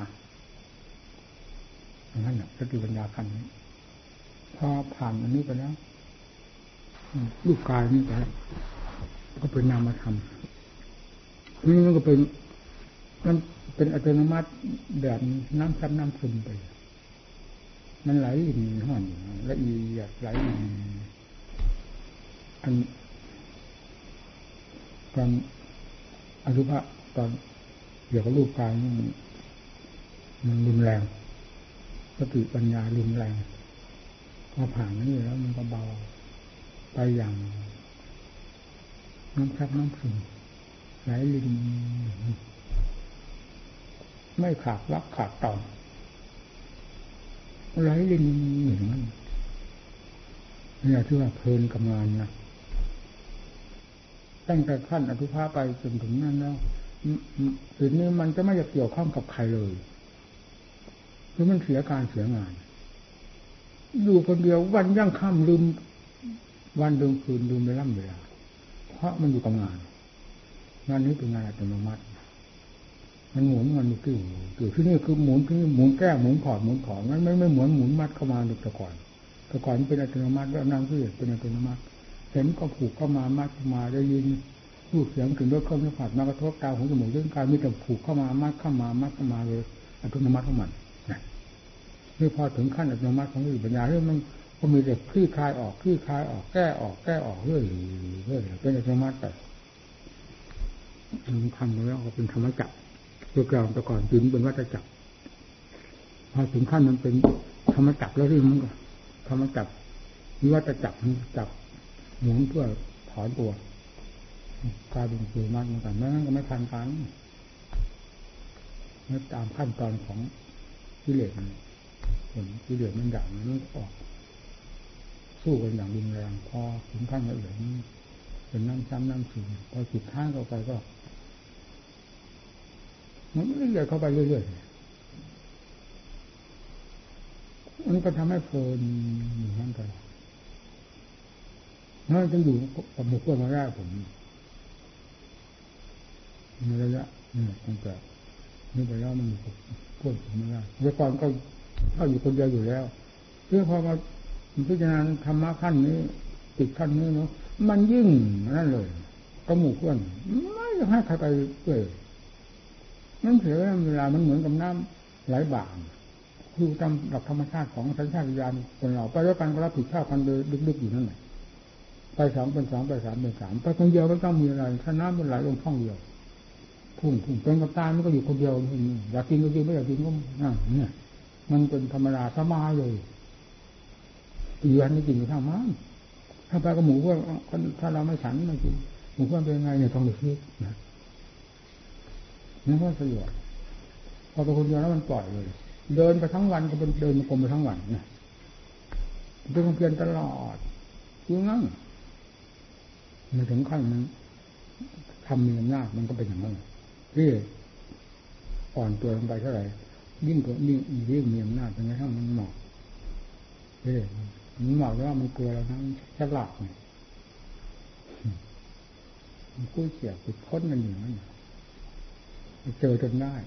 อย่างนั้นแหละสติปัญญาขั้นนี้พอผ่านอันนี้ไปแล้วรูปกายนี่ไปก็เป็นนามธรรมนี่มันก็เป็นมันเป็นอัตโนมัติแบบน้ำซับน้ำซึมไปมันไหลอินห่อนละเอียดไหลอินอันตอนอสุภะตอนเกี่ยวกับรูปกายนี่มันรุนแรงสติปัญญารุนแรงพอผ่านนี่แล้วมันก็เบาไปอย่างน้ำซับน้ำซึมไหลลินไม่ขาดวักขาดตอนไหลลินอย่างนั้นนี่ที่ว่าเพลินกับงานนะตั้งแต่ขั้นอสุภะไปจนถึงนั้นแล้วสิ่งนี้มันจะไม่จะเกี่ยวข้องกับใครเลยคือมันเสียการเสียงานอยู่คนเดียววันยั่งค่ำลืมวันลืมคืนลืมเวลาเวลาเพราะมันอยู่กับงานงานนี้เป็นงานอัตโนมัติมันหมุนมันอยู่ที่อยู่ที่นี่คือหมุนที่หมุนแก้หมุนถอดหมุนถอนมันไม่ไม่เหมือนหมุนมัดเข้ามาแต่ก่อนแต่ก่อนเป็นอัตโนมัติแล้วนั่งที่เป็นอัตโนมัติเห็นก็ผูกเข้ามามัดมาได้ยินรูปเสียงถึงด้วยเครื่องสัมผัสมากระทบตาหูจมูกลิ้นกายมีแต่ผูกเข้ามามัดเข้ามามัดเข้ามาเลยอัตโนมัติของมันนี่พอถึงขั้นอัตโนมัติของสติปัญญาเรื่องมันก็มีแต่คลี่คลายออกคลี่คลายออกแก้ออกแก้ออกเรื่อยเรื่อยเป็นอัตโนมัติแต่มันทำแล้วก็เป็นธรรมจักรตัวกลางแต่ก่อนจึงเป็นวัฏจักรพอถึงขั้นมันเป็นธรรมจักรแล้วที่มันก็ธรรมจักรวิวัฏจักรจับหมุนเพื่อถอนตัวกลายเป็นตัวมัดเหมือนกันนั้นก็ไม่ทันกันไม่ตามขั้นตอนของกิเลสมันผลกิเลสมันอย่างนั้นออกสู้กันอย่างรุนแรงพอถึงขั้นละเอียดเป็นน้ำซ้ำน้ำซึมพอจิตท้างเข้าไปก็มันเรื่อยๆเข้าไปเรื่อยๆมันก็ทำให้เพลินอยู่นั่นไปนั่นจะอยู่กับหมู่เพื่อนมาได้ผมในระยะนี่ตั้งแต่นี่ไปแล้วมันเพื่อนผมไม่ได้เมื่อก่อนก็เข้าอยู่คนเดียวอยู่แล้วเพื่อพอมาพิจารณาธรรมะขั้นนี้ติดขั้นนี้เนาะมันยิ่งนั่นเลยก็หมู่เพื่อนไม่ให้ใครไปเลยนั่นเสียเวลามันเหมือนกับน้ำไหลบ่าคือตามหลักธรรมชาติของสัญชาตญาณคนเราไปด้วยกันก็รับผิดชอบกันเลยลึกๆอยู่นั่นแหละไปสองเป็นสองไปสามเป็นสามไปคนเดียวก็ต้องมีอะไรถ้าน้ำมันไหลลงช่องเดียวพุ่งพุ่งเป็นกับตามันก็อยู่คนเดียวอยากกินก็กินไม่อยากกินก็นั่งเนี่ยมันเป็นธรรมดาสบายเลยอีวันนี้กินอยู่ทั้งมันถ้าไปกับหมูเพื่อนถ้าเราไม่ฉันไม่กินหมูเพื่อนเป็นไงเนี่ยต้องดูซินะนี่ก็สยดพอไปคนเดียวแล้วมันปล่อยเลยเดินไปทั้งวันก็เป็นเดินกลมไปทั้งวันเนี่ยเป็นความเพียรตลอดยิ่งงั้นมันถึงขั้นมันทำมีอำนาจมันก็เป็นอย่างนั้นที่อ่อนตัวลงไปเท่าไหร่ยิ่งกว่ายิ่งยิ่งมีอำนาจจนกระทั่งมันหมอกเออมันหมอกแล้วมันกลัวเราทั้งฉลาดเนี่ยมันกู้เสียติดพ้นมันอย่างนั้นเจอจนได้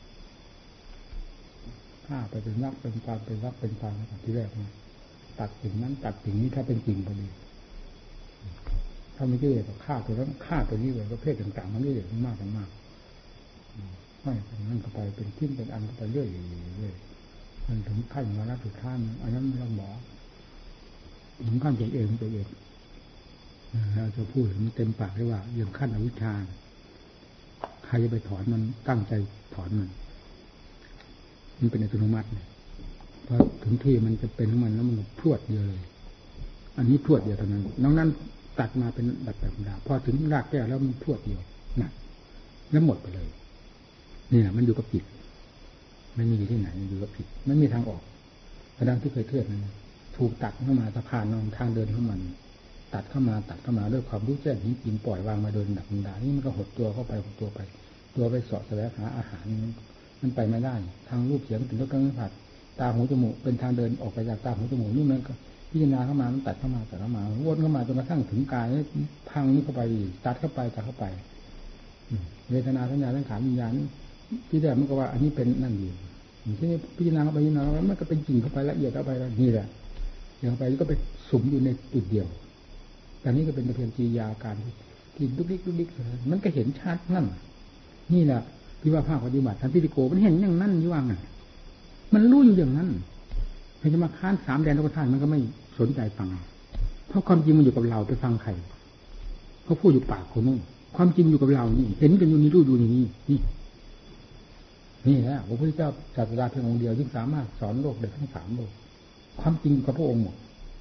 ฆ่าไปเป็นรักเป็นปานเป็นรักเป็นปานที่แรกนะตัดสิ่งนั้นตัดสิ่งนี้ถ้าเป็นจริงพอดีถ้าไม่เชื่อก็ฆ่าตัวนั้นฆ่าตัวนี้เลยประเภทต่างๆมันเรื่อยๆมากมากไม่นั่นก็ไปเป็นทิ้มเป็นอันก็ไปเรื่อยเรื่อยมันถึงขั้นวาระสุดท้ายอันนั้นเราหมอถึงขั้นตัวเองตัวเองเราจะพูดมันเต็มปากเลยว่าอย่างขั้นอวิชชาใครจะไปถอนมันตั้งใจถอนมันมันเป็นอัตโนมัติเนี่ยพอถึงที่มันจะเป็นของมันแล้วมันพรวดเดียวเลยอันนี้พรวดเดียวเท่านั้นนอกนั้นตัดมาเป็นแบบแบบธรรมดาพอถึงรากแก้วแล้วมันพรวดเดียวนะแล้วหมดไปเลยนี่แหละมันอยู่กับจิตไม่มีที่ไหนมันอยู่กับจิตไม่มีทางออกกระดังที่เคยเทศนั้นถูกตัดเข้ามาสะพานนองทางเดินของมันตัดเข้ามาตัดเข้ามาด้วยความรู้แจ้งจริงปล่อยวางมาโดยดับธรรมดานี่มันก็หดตัวเข้าไปหดตัวไปตัวไปเสาะแสวงหาอาหารมันไปไม่ได้ทางรูปเสียงถึงรสกลิ่นสัมผัสตาหูจมูกเป็นทางเดินออกไปจากตาหูจมูกนี่มันก็พิจารณาเข้ามามันตัดเข้ามาตัดเข้ามาวนเข้ามาจนกระทั่งถึงกายพังนี้เข้าไปตัดเข้าไปตัดเข้าไปเวทนาสัญญาสังขารวิญญาณที่แรกมันก็ว่าอันนี้เป็นนั่นอยู่ที่นี่พิจารณาเข้าไปพิจารณาเข้าไปมันก็เป็นจริงเข้าไปละเอียดเข้าไปแล้วนี่แหละอย่างไปก็ไปสุมอยู่ในจุดเดียวแต่นี้ก็เป็นเพียงจียาการที่ลุกลิกลุกลิกมันก็เห็นชัดนั่นนี่แหละที่ว่าภาคปฏิบัติท่านพิธิโกมันเห็นอย่างนั้นอยู่ว่าไงมันรู้อยู่อย่างนั้นใครจะมาค้านสามแดนโลกธาตุมันก็ไม่สนใจฟังเพราะความจริงมันอยู่กับเราไปฟังใครเขาพูดอยู่ปากคนนู้นความจริงอยู่กับเรานี่เห็นกันอยู่นี่รู้ดูนี่นี่นี่นี่แหละพระพุทธเจ้าศาสดาเพียงองค์เดียวที่สามารถสอนโลกได้ทั้งสามโลกความจริงกับพระองค์หมด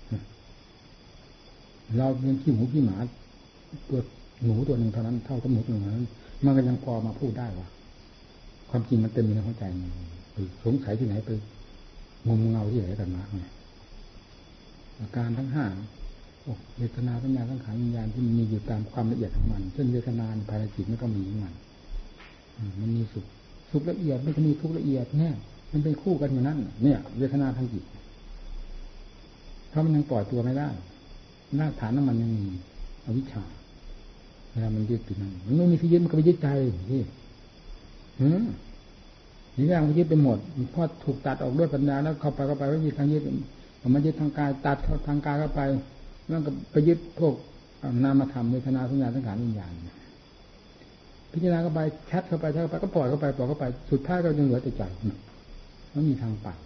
เราเป็นขี้หมูขี้หมาตัวหนูตัวหนึ่งเท่านั้นเท่ากับหนูตัวหนึ่งนั้นมันก็ยังพอมาพูดได้ว่าความจริงมันเต็มอยู่ในหัวใจสงสัยที่ไหนไปงมเงาที่ไหนกันมาเนี่ยอาการทั้งห้าเวทนาสัญญาสังขารวิญญาณที่มันมีอยู่ตามความละเอียดของมันเช่นเวทนาภายในจิตมันก็มีของมันมันมีสุขสุขละเอียดมันก็มีทุกข์ละเอียดเนี่ยมันเป็นคู่กันอยู่นั่นเนี่ยเวทนาทางจิตเพราะมันยังปล่อยตัวไม่ได้หน้าฐานของมันยังมีอวิชชาเวลามันยึดติดนั่นมันไม่มีที่ยึดมันก็ไปยึดใจที่หืมนี่อย่างมันยึดไปหมดพอถูกตัดออกด้วยปัญญาแล้วเข้าไปเข้าไปไม่ยึดทางยึดมันยึดทางกายตัดเข้าทางกายเข้าไปแล้วก็ไปยึดพวกนามธรรมเวทนาสัญญาสังขารวิญญาณพิจารณาเข้าไปแคทเข้าไปเข้าไปก็ปล่อยเข้าไปปล่อยเข้าไปสุดท้ายก็ยังเหลือแต่ใจไม่มีทางปัด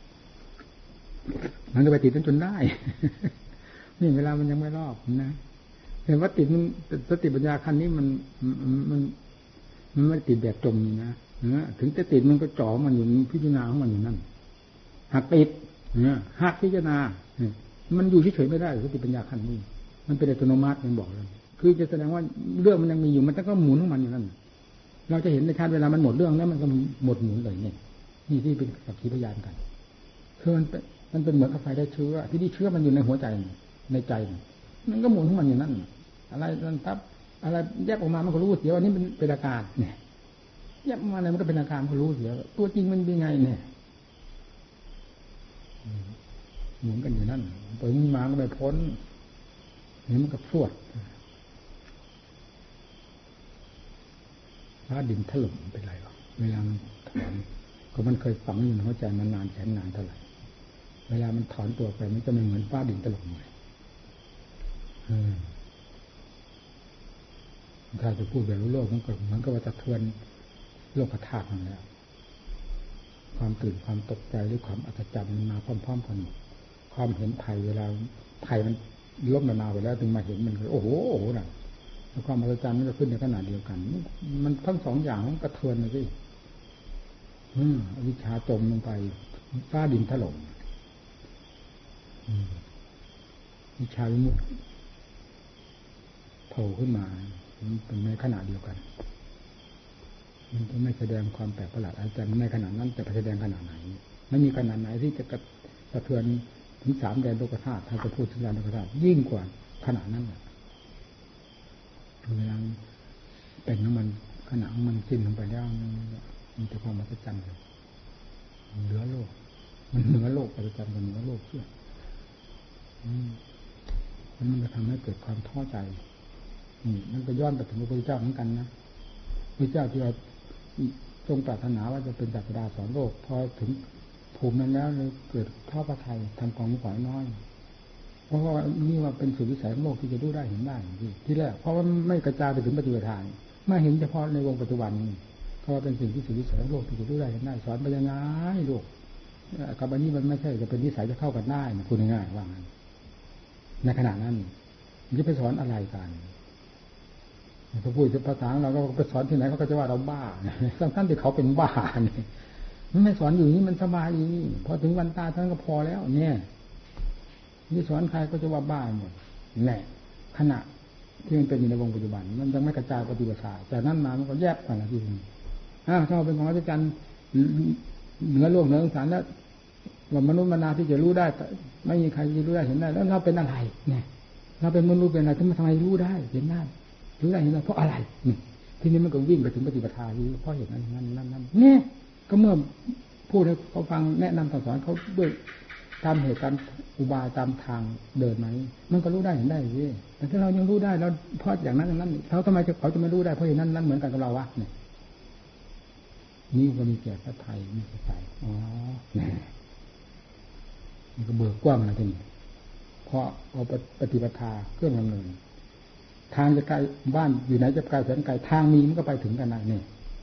มันก็ไปติดจนได้นี่เวลามันยังไม่รอบนะเห็นว่าติดมันสติปัญญาขั้นนี้มันมันมันไม่ติดแบบจมนี่นะถึงจะติดมันก็จ่อมันอยู่พิจารณาของมันอยู่นั่นหากติดเนี่ยหากพิจารณามันอยู่เฉยๆไม่ได้สติปัญญาขั้นนี้มันเป็นอัตโนมัติมันบอกเลยคือจะแสดงว่าเรื่องมันยังมีอยู่มันก็หมุนของมันอยู่นั่นเราจะเห็นในชาติเวลามันหมดเรื่องแล้วมันก็หมดหมุนเลยเนี่ยนี่ที่เป็นสักขีพยานกันคือมันเป็นมันเป็นเหมือนกับไฟได้เชื้อที่นี่เชื้อมันอยู่ในหัวใจในใจมันก็หมุนของมันอยู่นั่นอะไรนั่นทับอะไรแยกออกมามันก็รู้เสียว่านี่เป็นเป็นอาการเนี่ยแยกมาอะไรมันก็เป็นอาการมันก็รู้เสียตัวจริงมันเป็นไงเนี่ยหมุนกันอยู่นั่นไปมาก็ไม่พ้นนี่มันก็พรวดฟ้าดินถล่มเป็นไรหรอเวลามันถอนก็มันเคยฝังอยู่ในหัวใจมานานแสนนานเท่าไหร่เวลามันถอนตัวไปมันจะไม่เหมือนฟ้าดินถล่มเลยถ้าจะพูดแบบโลกมันก็มันก็ว่าจะเทือนโลกธาตุนั่นแหละความตื่นความตกใจหรือความอัศจรรย์มันมาพร้อมๆกันความเห็นภัยเวลาภัยมันล้มละนาวไปแล้วถึงมาเห็นมันโอ้โหโอ้โหน่ะแล้วความอัศจรรย์มันก็ขึ้นในขนาดเดียวกันมันทั้งสองอย่างมันกระเทือนเลยสิอืมวิชาจมลงไปฟ้าดินถล่มวิชาวิมุตติโผล่ขึ้นมาเป็นในขณะเดียวกันมันจะไม่แสดงความแปลกประหลาดอาจารย์ในขณะนั้นจะแสดงขนาดไหนไม่มีขนาดไหนที่จะกระเทือนถึงสามแดนโลกธาตุถ้าจะพูดถึงแดนโลกธาตุยิ่งกว่าขนาดนั้นแหละเวลาเป็นของมันขณะของมันสิ้นลงไปแล้วมันจะความมหัศจรรย์เลยเหนือโลกมันเหนือโลกประจำกันเหนือโลกเชื่อมันจะทำให้เกิดความท้อใจนี่มันก็ย้อนไปถึงพระพุทธเจ้าเหมือนกันนะพระพุทธเจ้าที่เราทรงปรารถนาว่าจะเป็นศาสดาสอนโลกพอถึงภูมินั้นแล้วเลยเกิดท้อพระทัยทำความมุ่งหมายน้อยเพราะว่านี่ว่าเป็นสุดวิสัยของโลกที่จะรู้ได้เห็นได้ที่แรกเพราะว่าไม่กระจายไปถึงปฏิบัติทางไม่เห็นเฉพาะในวงปัจจุบันนี่เพราะว่าเป็นสิ่งที่สุดวิสัยของโลกที่จะรู้ได้เห็นได้สอนไปยังไงโลกกับอันนี้มันไม่ใช่จะเป็นวิสัยจะเข้ากันได้นะพูดง่ายๆว่างั้นในขณะนั้นมันจะไปสอนอะไรกันถ้าพูดภาษาเราก็ไปสอนที่ไหนเขาก็จะว่าเราบ้าทั้งๆที่เขาเป็นบ้าเนี่ยมันไม่สอนอยู่นี่มันสบายดีพอถึงวันตายท่านก็พอแล้วเนี่ยนี่สอนใครก็จะว่าบ้าหมดแน่ขณะที่มันเป็นอยู่ในวงปัจจุบันมันยังไม่กระจายปฏิบัติจากนั้นมามันก็แยกกันนะที่นี่อ้าวถ้าเป็นของอาจารย์เหนือโลกเหนือสงสารแล้วว่ามนุษย์มนาที่จะรู้ได้ไม่มีใครจะรู้ได้เห็นได้แล้วเราเป็นอะไรเนี่ยเราเป็นมนุษย์เป็นอะไรทำไมทำไมรู้ได้เห็นได้รู้ได้เห็นได้เพราะอะไรนี่ทีนี้มันก็วิ่งไปถึงปฏิบัติที่เพราะเหตุนั้นนั้นนั้นเนี่ยก็เมื่อพูดให้เขาฟังแนะนำสอนเขาด้วยตามเหตุการณ์อุบายตามทางเดินไหมมันก็รู้ได้เห็นได้สิแต่ถ้าเรายังรู้ได้แล้วเพราะอย่างนั้นอย่างนั้นเขาทำไมเขาจะไม่รู้ได้เพราะอย่างนั้นนั้นเหมือนกันกับเราวะเนี่ยนี่ก็มีแก่พระไทยมีพระไทยอ๋อนี่ก็เบิกกว้างนะทีนี้เพราะเอาปฏิปทาเครื่องดำเนินทางจะไกลบ้านอยู่ไหนจะไกลแสนไกลทางมีมันก็ไปถึงกันได้เนี่ย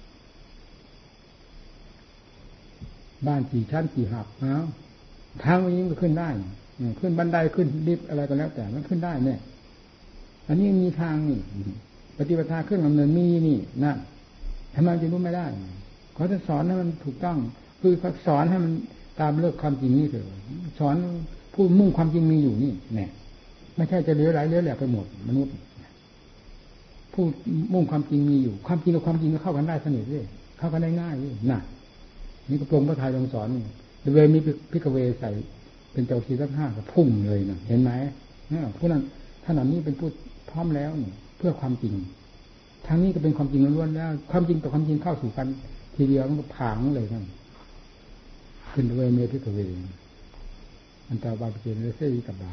บ้านกี่ชั้นกี่หับนะทางนี้มันก็ขึ้นได้ขึ้นบันไดขึ้นลิฟต์อะไรก็แล้วแต่มันขึ้นได้เนี่ยอันนี้มีทางนี่ปฏิปทาเครื่องดำเนินมีนี่นั่นทำไมจะรู้ไม่ได้เขาจะสอนให้มันถูกต้องคือเขาสอนให้มันตามเลิกความจริงนี่เถอะสอนผู้มุ่งความจริงมีอยู่นี่เนี่ยไม่ใช่จะเลี้ยวไหลเลี้ยวแหลกไปหมดมนุษย์ผู้มุ่งความจริงมีอยู่ความจริงกับความจริงก็เข้ากันได้สนิทเลยเข้ากันได้ง่ายเลยน่ะนี่กระโปรงพระไทยลงสอนเวรมีพิกเวใส่เป็นเจ้าทีสักห้าก็พุ่งเลยนะเห็นไหมผู้นั้นท่านนี้เป็นผู้พร้อมแล้วเพื่อความจริงทางนี้ก็เป็นความจริงล้วนแล้วความจริงกับความจริงเข้าสู่กันทีเดียวมันก็ผางเลยนั่นขึ้นเวรมีพิกเวอันตรบาปเจนเสยกับบา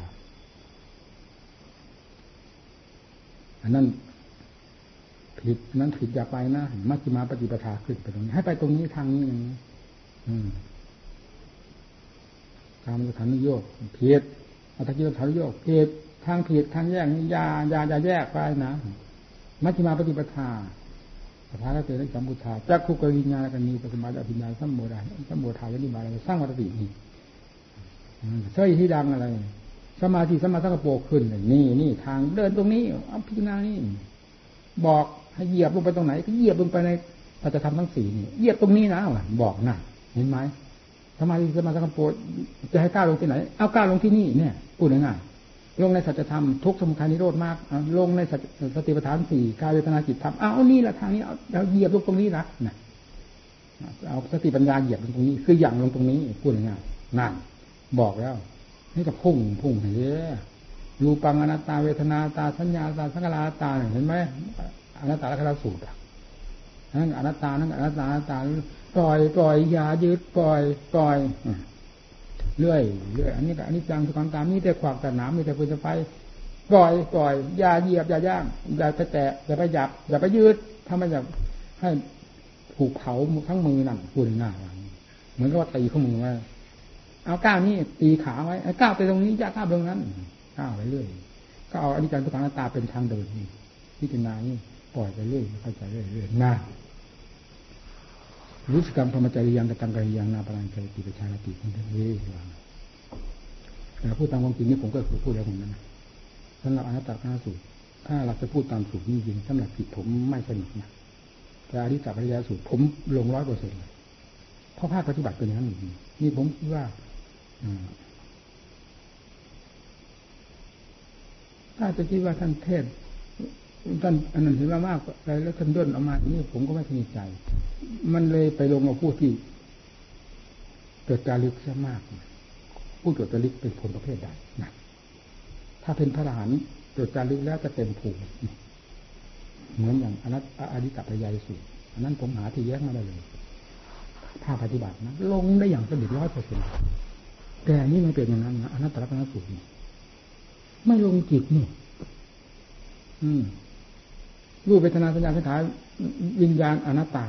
อันนั้นผิดนั้นผิดอย่าไปนะมัชฌิมาปฏิปทาขึ้นไปตรงนี้ให้ไปตรงนี้ทางนี้อย่างนี้ตามสถานุโยคผิดอัตถกิลสถานุโยคผิดทางผิดทางแยกนี่ยายาอย่าแยกไปนะมัชฌิมาปฏิปทาสภาวะเตระสัมพุทธาจักขุกวิญญาณกันมีปสมาธิอภิญญาสัมโมดาสัมโมทายนิบาลสร้างวัตตินี่เสื้อที่ดังอะไรสมาธิสมาสังกปรขึ้นนี่นี่ทางเดินตรงนี้เอาพิจารณานี่บอกให้เหยียบลงไปตรงไหนก็เหยียบลงไปในปัจจธรรมทั้งสี่นี่เหยียบตรงนี้นะบอกนะเห็นไหมสมาธิสมาสังกปรจะให้ก้าวลงที่ไหนเอาก้าวลงที่นี่เนี่ยพูดง่ายๆลงในสัจธรรมทุกสมุทัยนิโรธมากลงในสติปัฏฐานสี่กายเวทนาจิตธรรมเอานี่แหละทางนี้เอาเหยียบลงตรงนี้นะนะเอาสติปัญญาเหยียบลงตรงนี้คืออย่างลงตรงนี้พูดง่ายๆนั่นบอกแล้วนี่ก็พุ่งพุ่งเฮ้ยรูปังอนัตตาเวทนาตาสัญญาตาสังขารตาเห็นไหมอนัตตาลักขณสูตรนั่นอนัตตานั่นอนัตตาอนัตตาปล่อยปล่อยอย่ายึดปล่อยปล่อยเรื่อยเรื่อยอันนี้อันนี้จังทุกความตามนี่แต่ขวากแต่หนามมีแต่ฟืนไฟปล่อยปล่อยอย่าเหยียบอย่าย่างอย่าไปแตะอย่าไปหยับอย่าไปยืดถ้าไม่อยากให้ผูกเผาทั้งมือนั่นพูดง่ายเหมือนกับว่าตีข้อมือไว้เอาก้าวนี้ตีขาไว้ก้าวไปตรงนี้อย่าก้าวตรงนั้นก้าวไปเรื่อยก็เอาอนิจจังทุกขังอนัตตาเป็นทางเดินนี่พิจารณานี่ปล่อยไปเรื่อยเข้าใจเรื่อยเรื่อยน่ารู้สึกกรรมธรรมจริยังกตังกริยังนาปรังเกติปชาติคุณทั้งนี้แต่พูดตามความจริงนี่ผมก็พูดแล้วผมนั้นสำหรับอนัตตาสูตรถ้าเราจะพูดตามสูตรนี้จริงสำหรับผิดผมไม่สนิทนะแต่อริยสัจอริยสูตรผมลงร้อยเปอร์เซ็นต์เลยเพราะภาคปฏิบัติเป็นอย่างนั้นจริงนี่ผมคิดว่าถ้าจะคิดว่าท่านเทศท่านอันนั้นถือว่ามากอะไรแล้วท่านด้นออกมานี่ผมก็ไม่สนิทใจมันเลยไปลงกับผู้ที่เกิดการลึกซะมากผู้เกิดการลึกเป็นผลประเภทใดนะถ้าเป็นพระอรหันต์เกิดการลึกแล้วจะเต็มภูมิเหมือนอย่างอนัตอริตปริยายสูตรอันนั้นผมหาที่แยกมาได้เลยภาคปฏิบัตินะลงได้อย่างสนิทร้อยเปอร์เซ็นต์แต่นี่ไม่เป็นอย่างนั้นนะอนัตตลักษณสูตรนี่ไม่ลงจิตนี่อืมรูปเวทนาสัญญาสังขารวิญญาณอนัตตา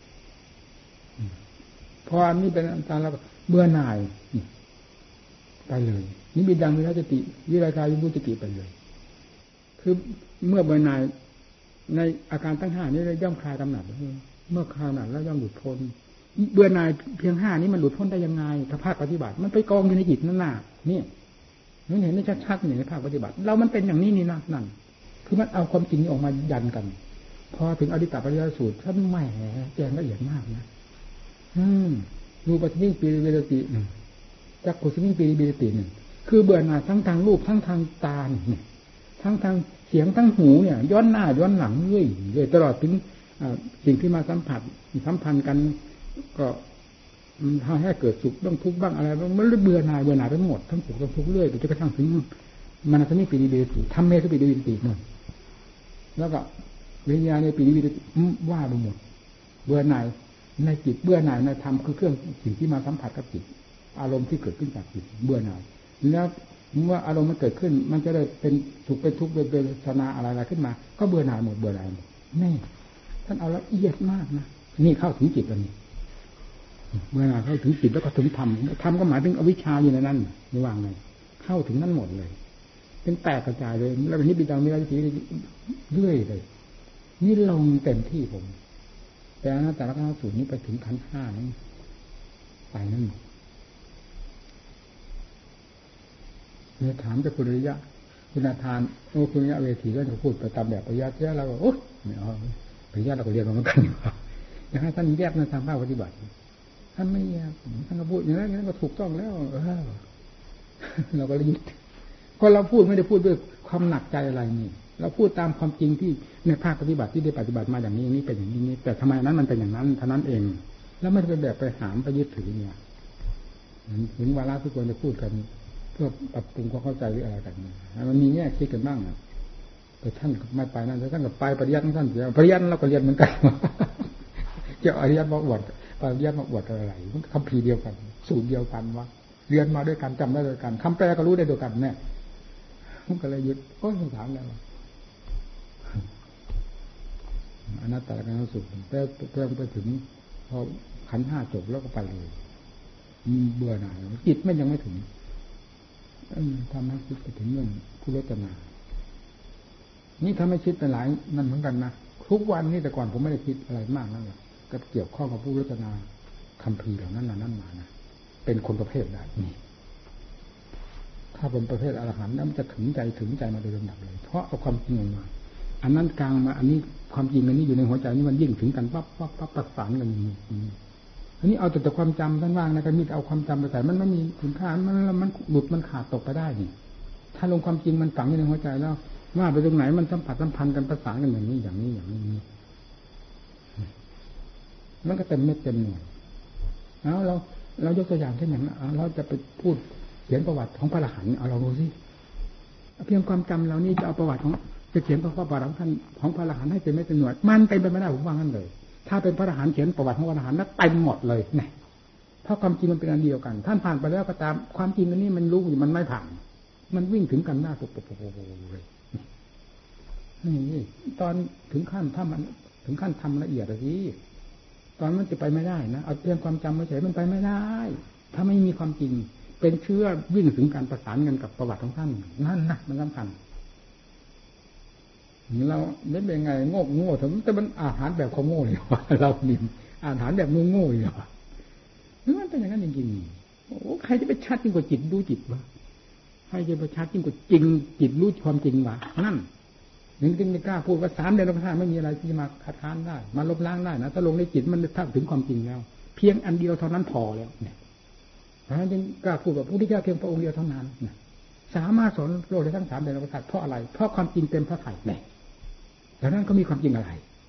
พออันนี้เป็นอนัตตาแล้วเบื่อหน่ายไปเลยนี่บิดังวิรัจติวิราชาวิมุตติไปเลยคือเมื่อเบื่อหน่ายในอาการทั้งห้านี้ได้ย่อมคลายกำหนัดเมื่อคลายกำหนัดแล้วย่อมหลุดพ้นเบื่อหน่ายเพียงห้านี้มันหลุดพ้นได้ยังไงถ้าภาคปฏิบัติมันไปกองอยู่ในจิตนั่นน่ะนี่นี่เห็นได้ชัดๆอย่างในภาคปฏิบัติเรามันเป็นอย่างนี้นี่นะนั่นคือมันเอาความจริงออกมายันกันพอถึงอริตตปริยสูตรท่านแหมแจงละเอียดมากนะอืมรูปทิฏฐิปิริเวรติหนึ่งจักขุสมิงปิริเวรติหนึ่งคือเบื่อหน่ายทั้งทางรูปทั้งทางตาเนี่ยทั้งทางเสียงทั้งหูเนี่ยย้อนหน้าย้อนหลังเรื่อยเรื่อยตลอดถึงสิ่งที่มาสัมผัสสัมพันธ์กันก็ทำให้เกิดสุขบ้างทุกข์บ้างอะไรมันเบื่อหน่ายเบื่อหน่ายไปหมดทั้งสุขทั้งทุกข์เรื่อยไปจนกระทั่งถึงมนัสมิปิริเวรติทำเมสปิริเวรติหนึ่งแล้วก็วิญญาณในปิริเวรติว่าไปหมดเบื่อหน่ายในจิตเบื่อหน่ายในธรรมคือเครื่องสิ่งที่มาสัมผัสกับจิตอารมณ์ที่เกิดขึ้นจากจิตเบื่อหน่ายแล้วเมื่ออารมณ์มันเกิดขึ้นมันจะได้เป็นสุขเป็นทุกข์เป็นเวทนาอะไรๆขึ้นมาก็เบื่อหน่ายหมดเบื่อหน่ายหมดนี่ท่านเอาละเอียดมากนะนี่เข้าถึงจิตแล้วนี่เมื่อเข้าถึงจิตแล้วก็ถึงธรรมธรรมก็หมายถึงอวิชชาอยู่ในนั้นไม่ว่างเลยเข้าถึงนั้นหมดเลยเป็นแตกกระจายเลยแล้วนี้บิดามีอะไรทีเรื่อยเลยนี่ลงเต็มที่ผมแต่อนัตตลักษณสูตรนี้ไปถึงขันธ์ห้านั้นไปนั่นเนี่ยถามจากคุณระยะคุณทานโอ้คุณระยะเวทีก็จะพูดไปตามแบบปริยัติแล้วเราก็โอ้ไม่เอาปริยัติเราก็เรียนมาเหมือนกันอยากให้ท่านแยกในทางภาคปฏิบัติท่านไม่แยกท่านก็พูดอย่างนั้นอย่างนั้นก็ถูกต้องแล้วเออเราก็เลยยึดเพราะเราพูดไม่ได้พูดด้วยความหนักใจอะไรนี่เราพูดตามความจริงที่ในภาคปฏิบัติที่ได้ปฏิบัติมาอย่างนี้นี่เป็นอย่างนี้แต่ทำไมนั้นมันเป็นอย่างนั้นเท่านั้นเองแล้วไม่เป็นแบบไปหามไปยึดถือเนี่ยถึงเวลาที่ควรจะพูดกันเพื่อปรับปรุงความเข้าใจหรืออะไรกันมันมีแง่คิดกันบ้างนะแต่ท่านไม่ไปนั่นแต่ท่านก็ไปปริยัติของท่านเสียปริยัติเราก็เรียนเหมือนกันเจ้าอริยัติมาอวดปริยัติมาอวดอะไรมันคำพีเดียวกันสูตรเดียวกันวะเรียนมาด้วยกันจำได้ด้วยกันคำแปลก็รู้ได้ด้วยกันแน่ผมก็เลยยึดโอ้ยถามแล้วอนัตตลักษณสูตรเพื่อเพื่อไปถึงพอขันธ์ห้าจบแล้วก็ไปเลยเบื่อหน่ายจิตมันยังไม่ถึงทำให้คิดไปถึงเรื่องผู้รจนานี่ทำให้คิดไปหลายนั่นเหมือนกันนะทุกวันนี้แต่ก่อนผมไม่ได้คิดอะไรมากนั่นแหละก็เกี่ยวข้องกับผู้รจนาคำพีเหล่านั้นนั่นมานะเป็นคนประเภทใดนี่ถ้าเป็นประเภทอรหันต์แล้วมันจะถึงใจถึงใจมาโดยลำดับเลยเพราะเอาความจริงออกมาอันนั้นกลางมาอันนี้ความจริงอันนี้อยู่ในหัวใจนี่มันยิ่งถึงกันปั๊บปั๊บปั๊บประสานกันอย่างนี้อันนี้เอาแต่แต่ความจำท่านว่างนะการมีเอาความจำไปใส่มันไม่มีคุณค่ามันมันหลุดมันขาดตกไปได้นี่ถ้าลงความจริงมันฝังอยู่ในหัวใจแล้วว่าไปตรงไหนมันสัมผัสสัมพันธ์กันประสานกันอย่างนี้อย่างนี้อย่างนี้มันก็เต็มเม็ดเต็มหน่วยเอาเราเรายกตัวอย่างเช่นอย่างนั้นเราจะไปพูดเขียนประวัติของพระอรหันต์เอาเราดูสิเพียงความจำเรานี่จะเอาประวัติของจะเขียนประวัติของท่านของพระอรหันต์ให้เป็นเม็ดเป็นหน่วยมันเป็นไปไม่ได้ผมว่างั้นเลยถ้าเป็นพระอรหันต์เขียนประวัติของพระอรหันต์นั้นเต็มหมดเลยเนี่ยเพราะความจริงมันเป็นอันเดียวกันท่านผ่านไปแล้วก็ตามความจริงอันนี้มันรู้อยู่มันไม่ผ่านมันวิ่งถึงกันหน้าปุบปุบปุบเลยนี่ตอนถึงขั้นถ้ามันถึงขั้นทำละเอียดสิตอนมันจะไปไม่ได้นะเอาเพียงความจำมาเฉยมันไปไม่ได้ถ้าไม่มีความจริงเป็นเชื้อวิ่งถึงการประสานกันกับประวัติของท่านนั่นนะมันสำคัญเราเล่นเป็นไงโง่โง่ถึงแต่มันอาหารแบบเขาโง่เลยว่ะเราดิมอาหารแบบโง่ๆเลยว่ะมันเป็นอย่างนั้นจริงๆโอ้ใครจะไปชัดยิ่งกว่าจิตรู้จิตวะใครจะไปชัดยิ่งกว่าจริงจิตรู้ความจริงวะนั่นนึกถึงไม่กล้าพูดว่าสามเดือนเราพลาดไม่มีอะไรที่จะมาคัดค้านได้มาลบล้างได้นะถ้าลงในจิตมันถ้าถึงความจริงแล้วเพียงอันเดียวเท่านั้นพอแล้วเนี่ยเพราะฉะนั้นจึงกล้าพูดว่าพระพุทธเจ้าเพียงพระองค์เดียวเท่านั้นสามารถสอนโลกได้ทั้งสามเดือนเราพลาดเพราะอะไรเพราะความจริงเต็มพระทัยเนี่ยแล้วนั้นก็มีความจริงอะไร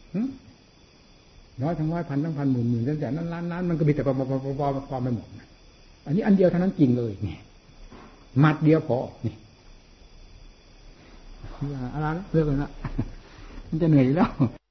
น้อยทั้งร้อยพันทั้งพันหมื่นหมื่นแสนนั้นล้านล้านมันก็มีแต่ปอปอปอปอปอไปหมดอันนี้อันเดียวเท่านั้นจริงเลยเนี่ยมัดเดียวพอนี่อะไรเลิกกันละมันจะเหนื่อยแล้ว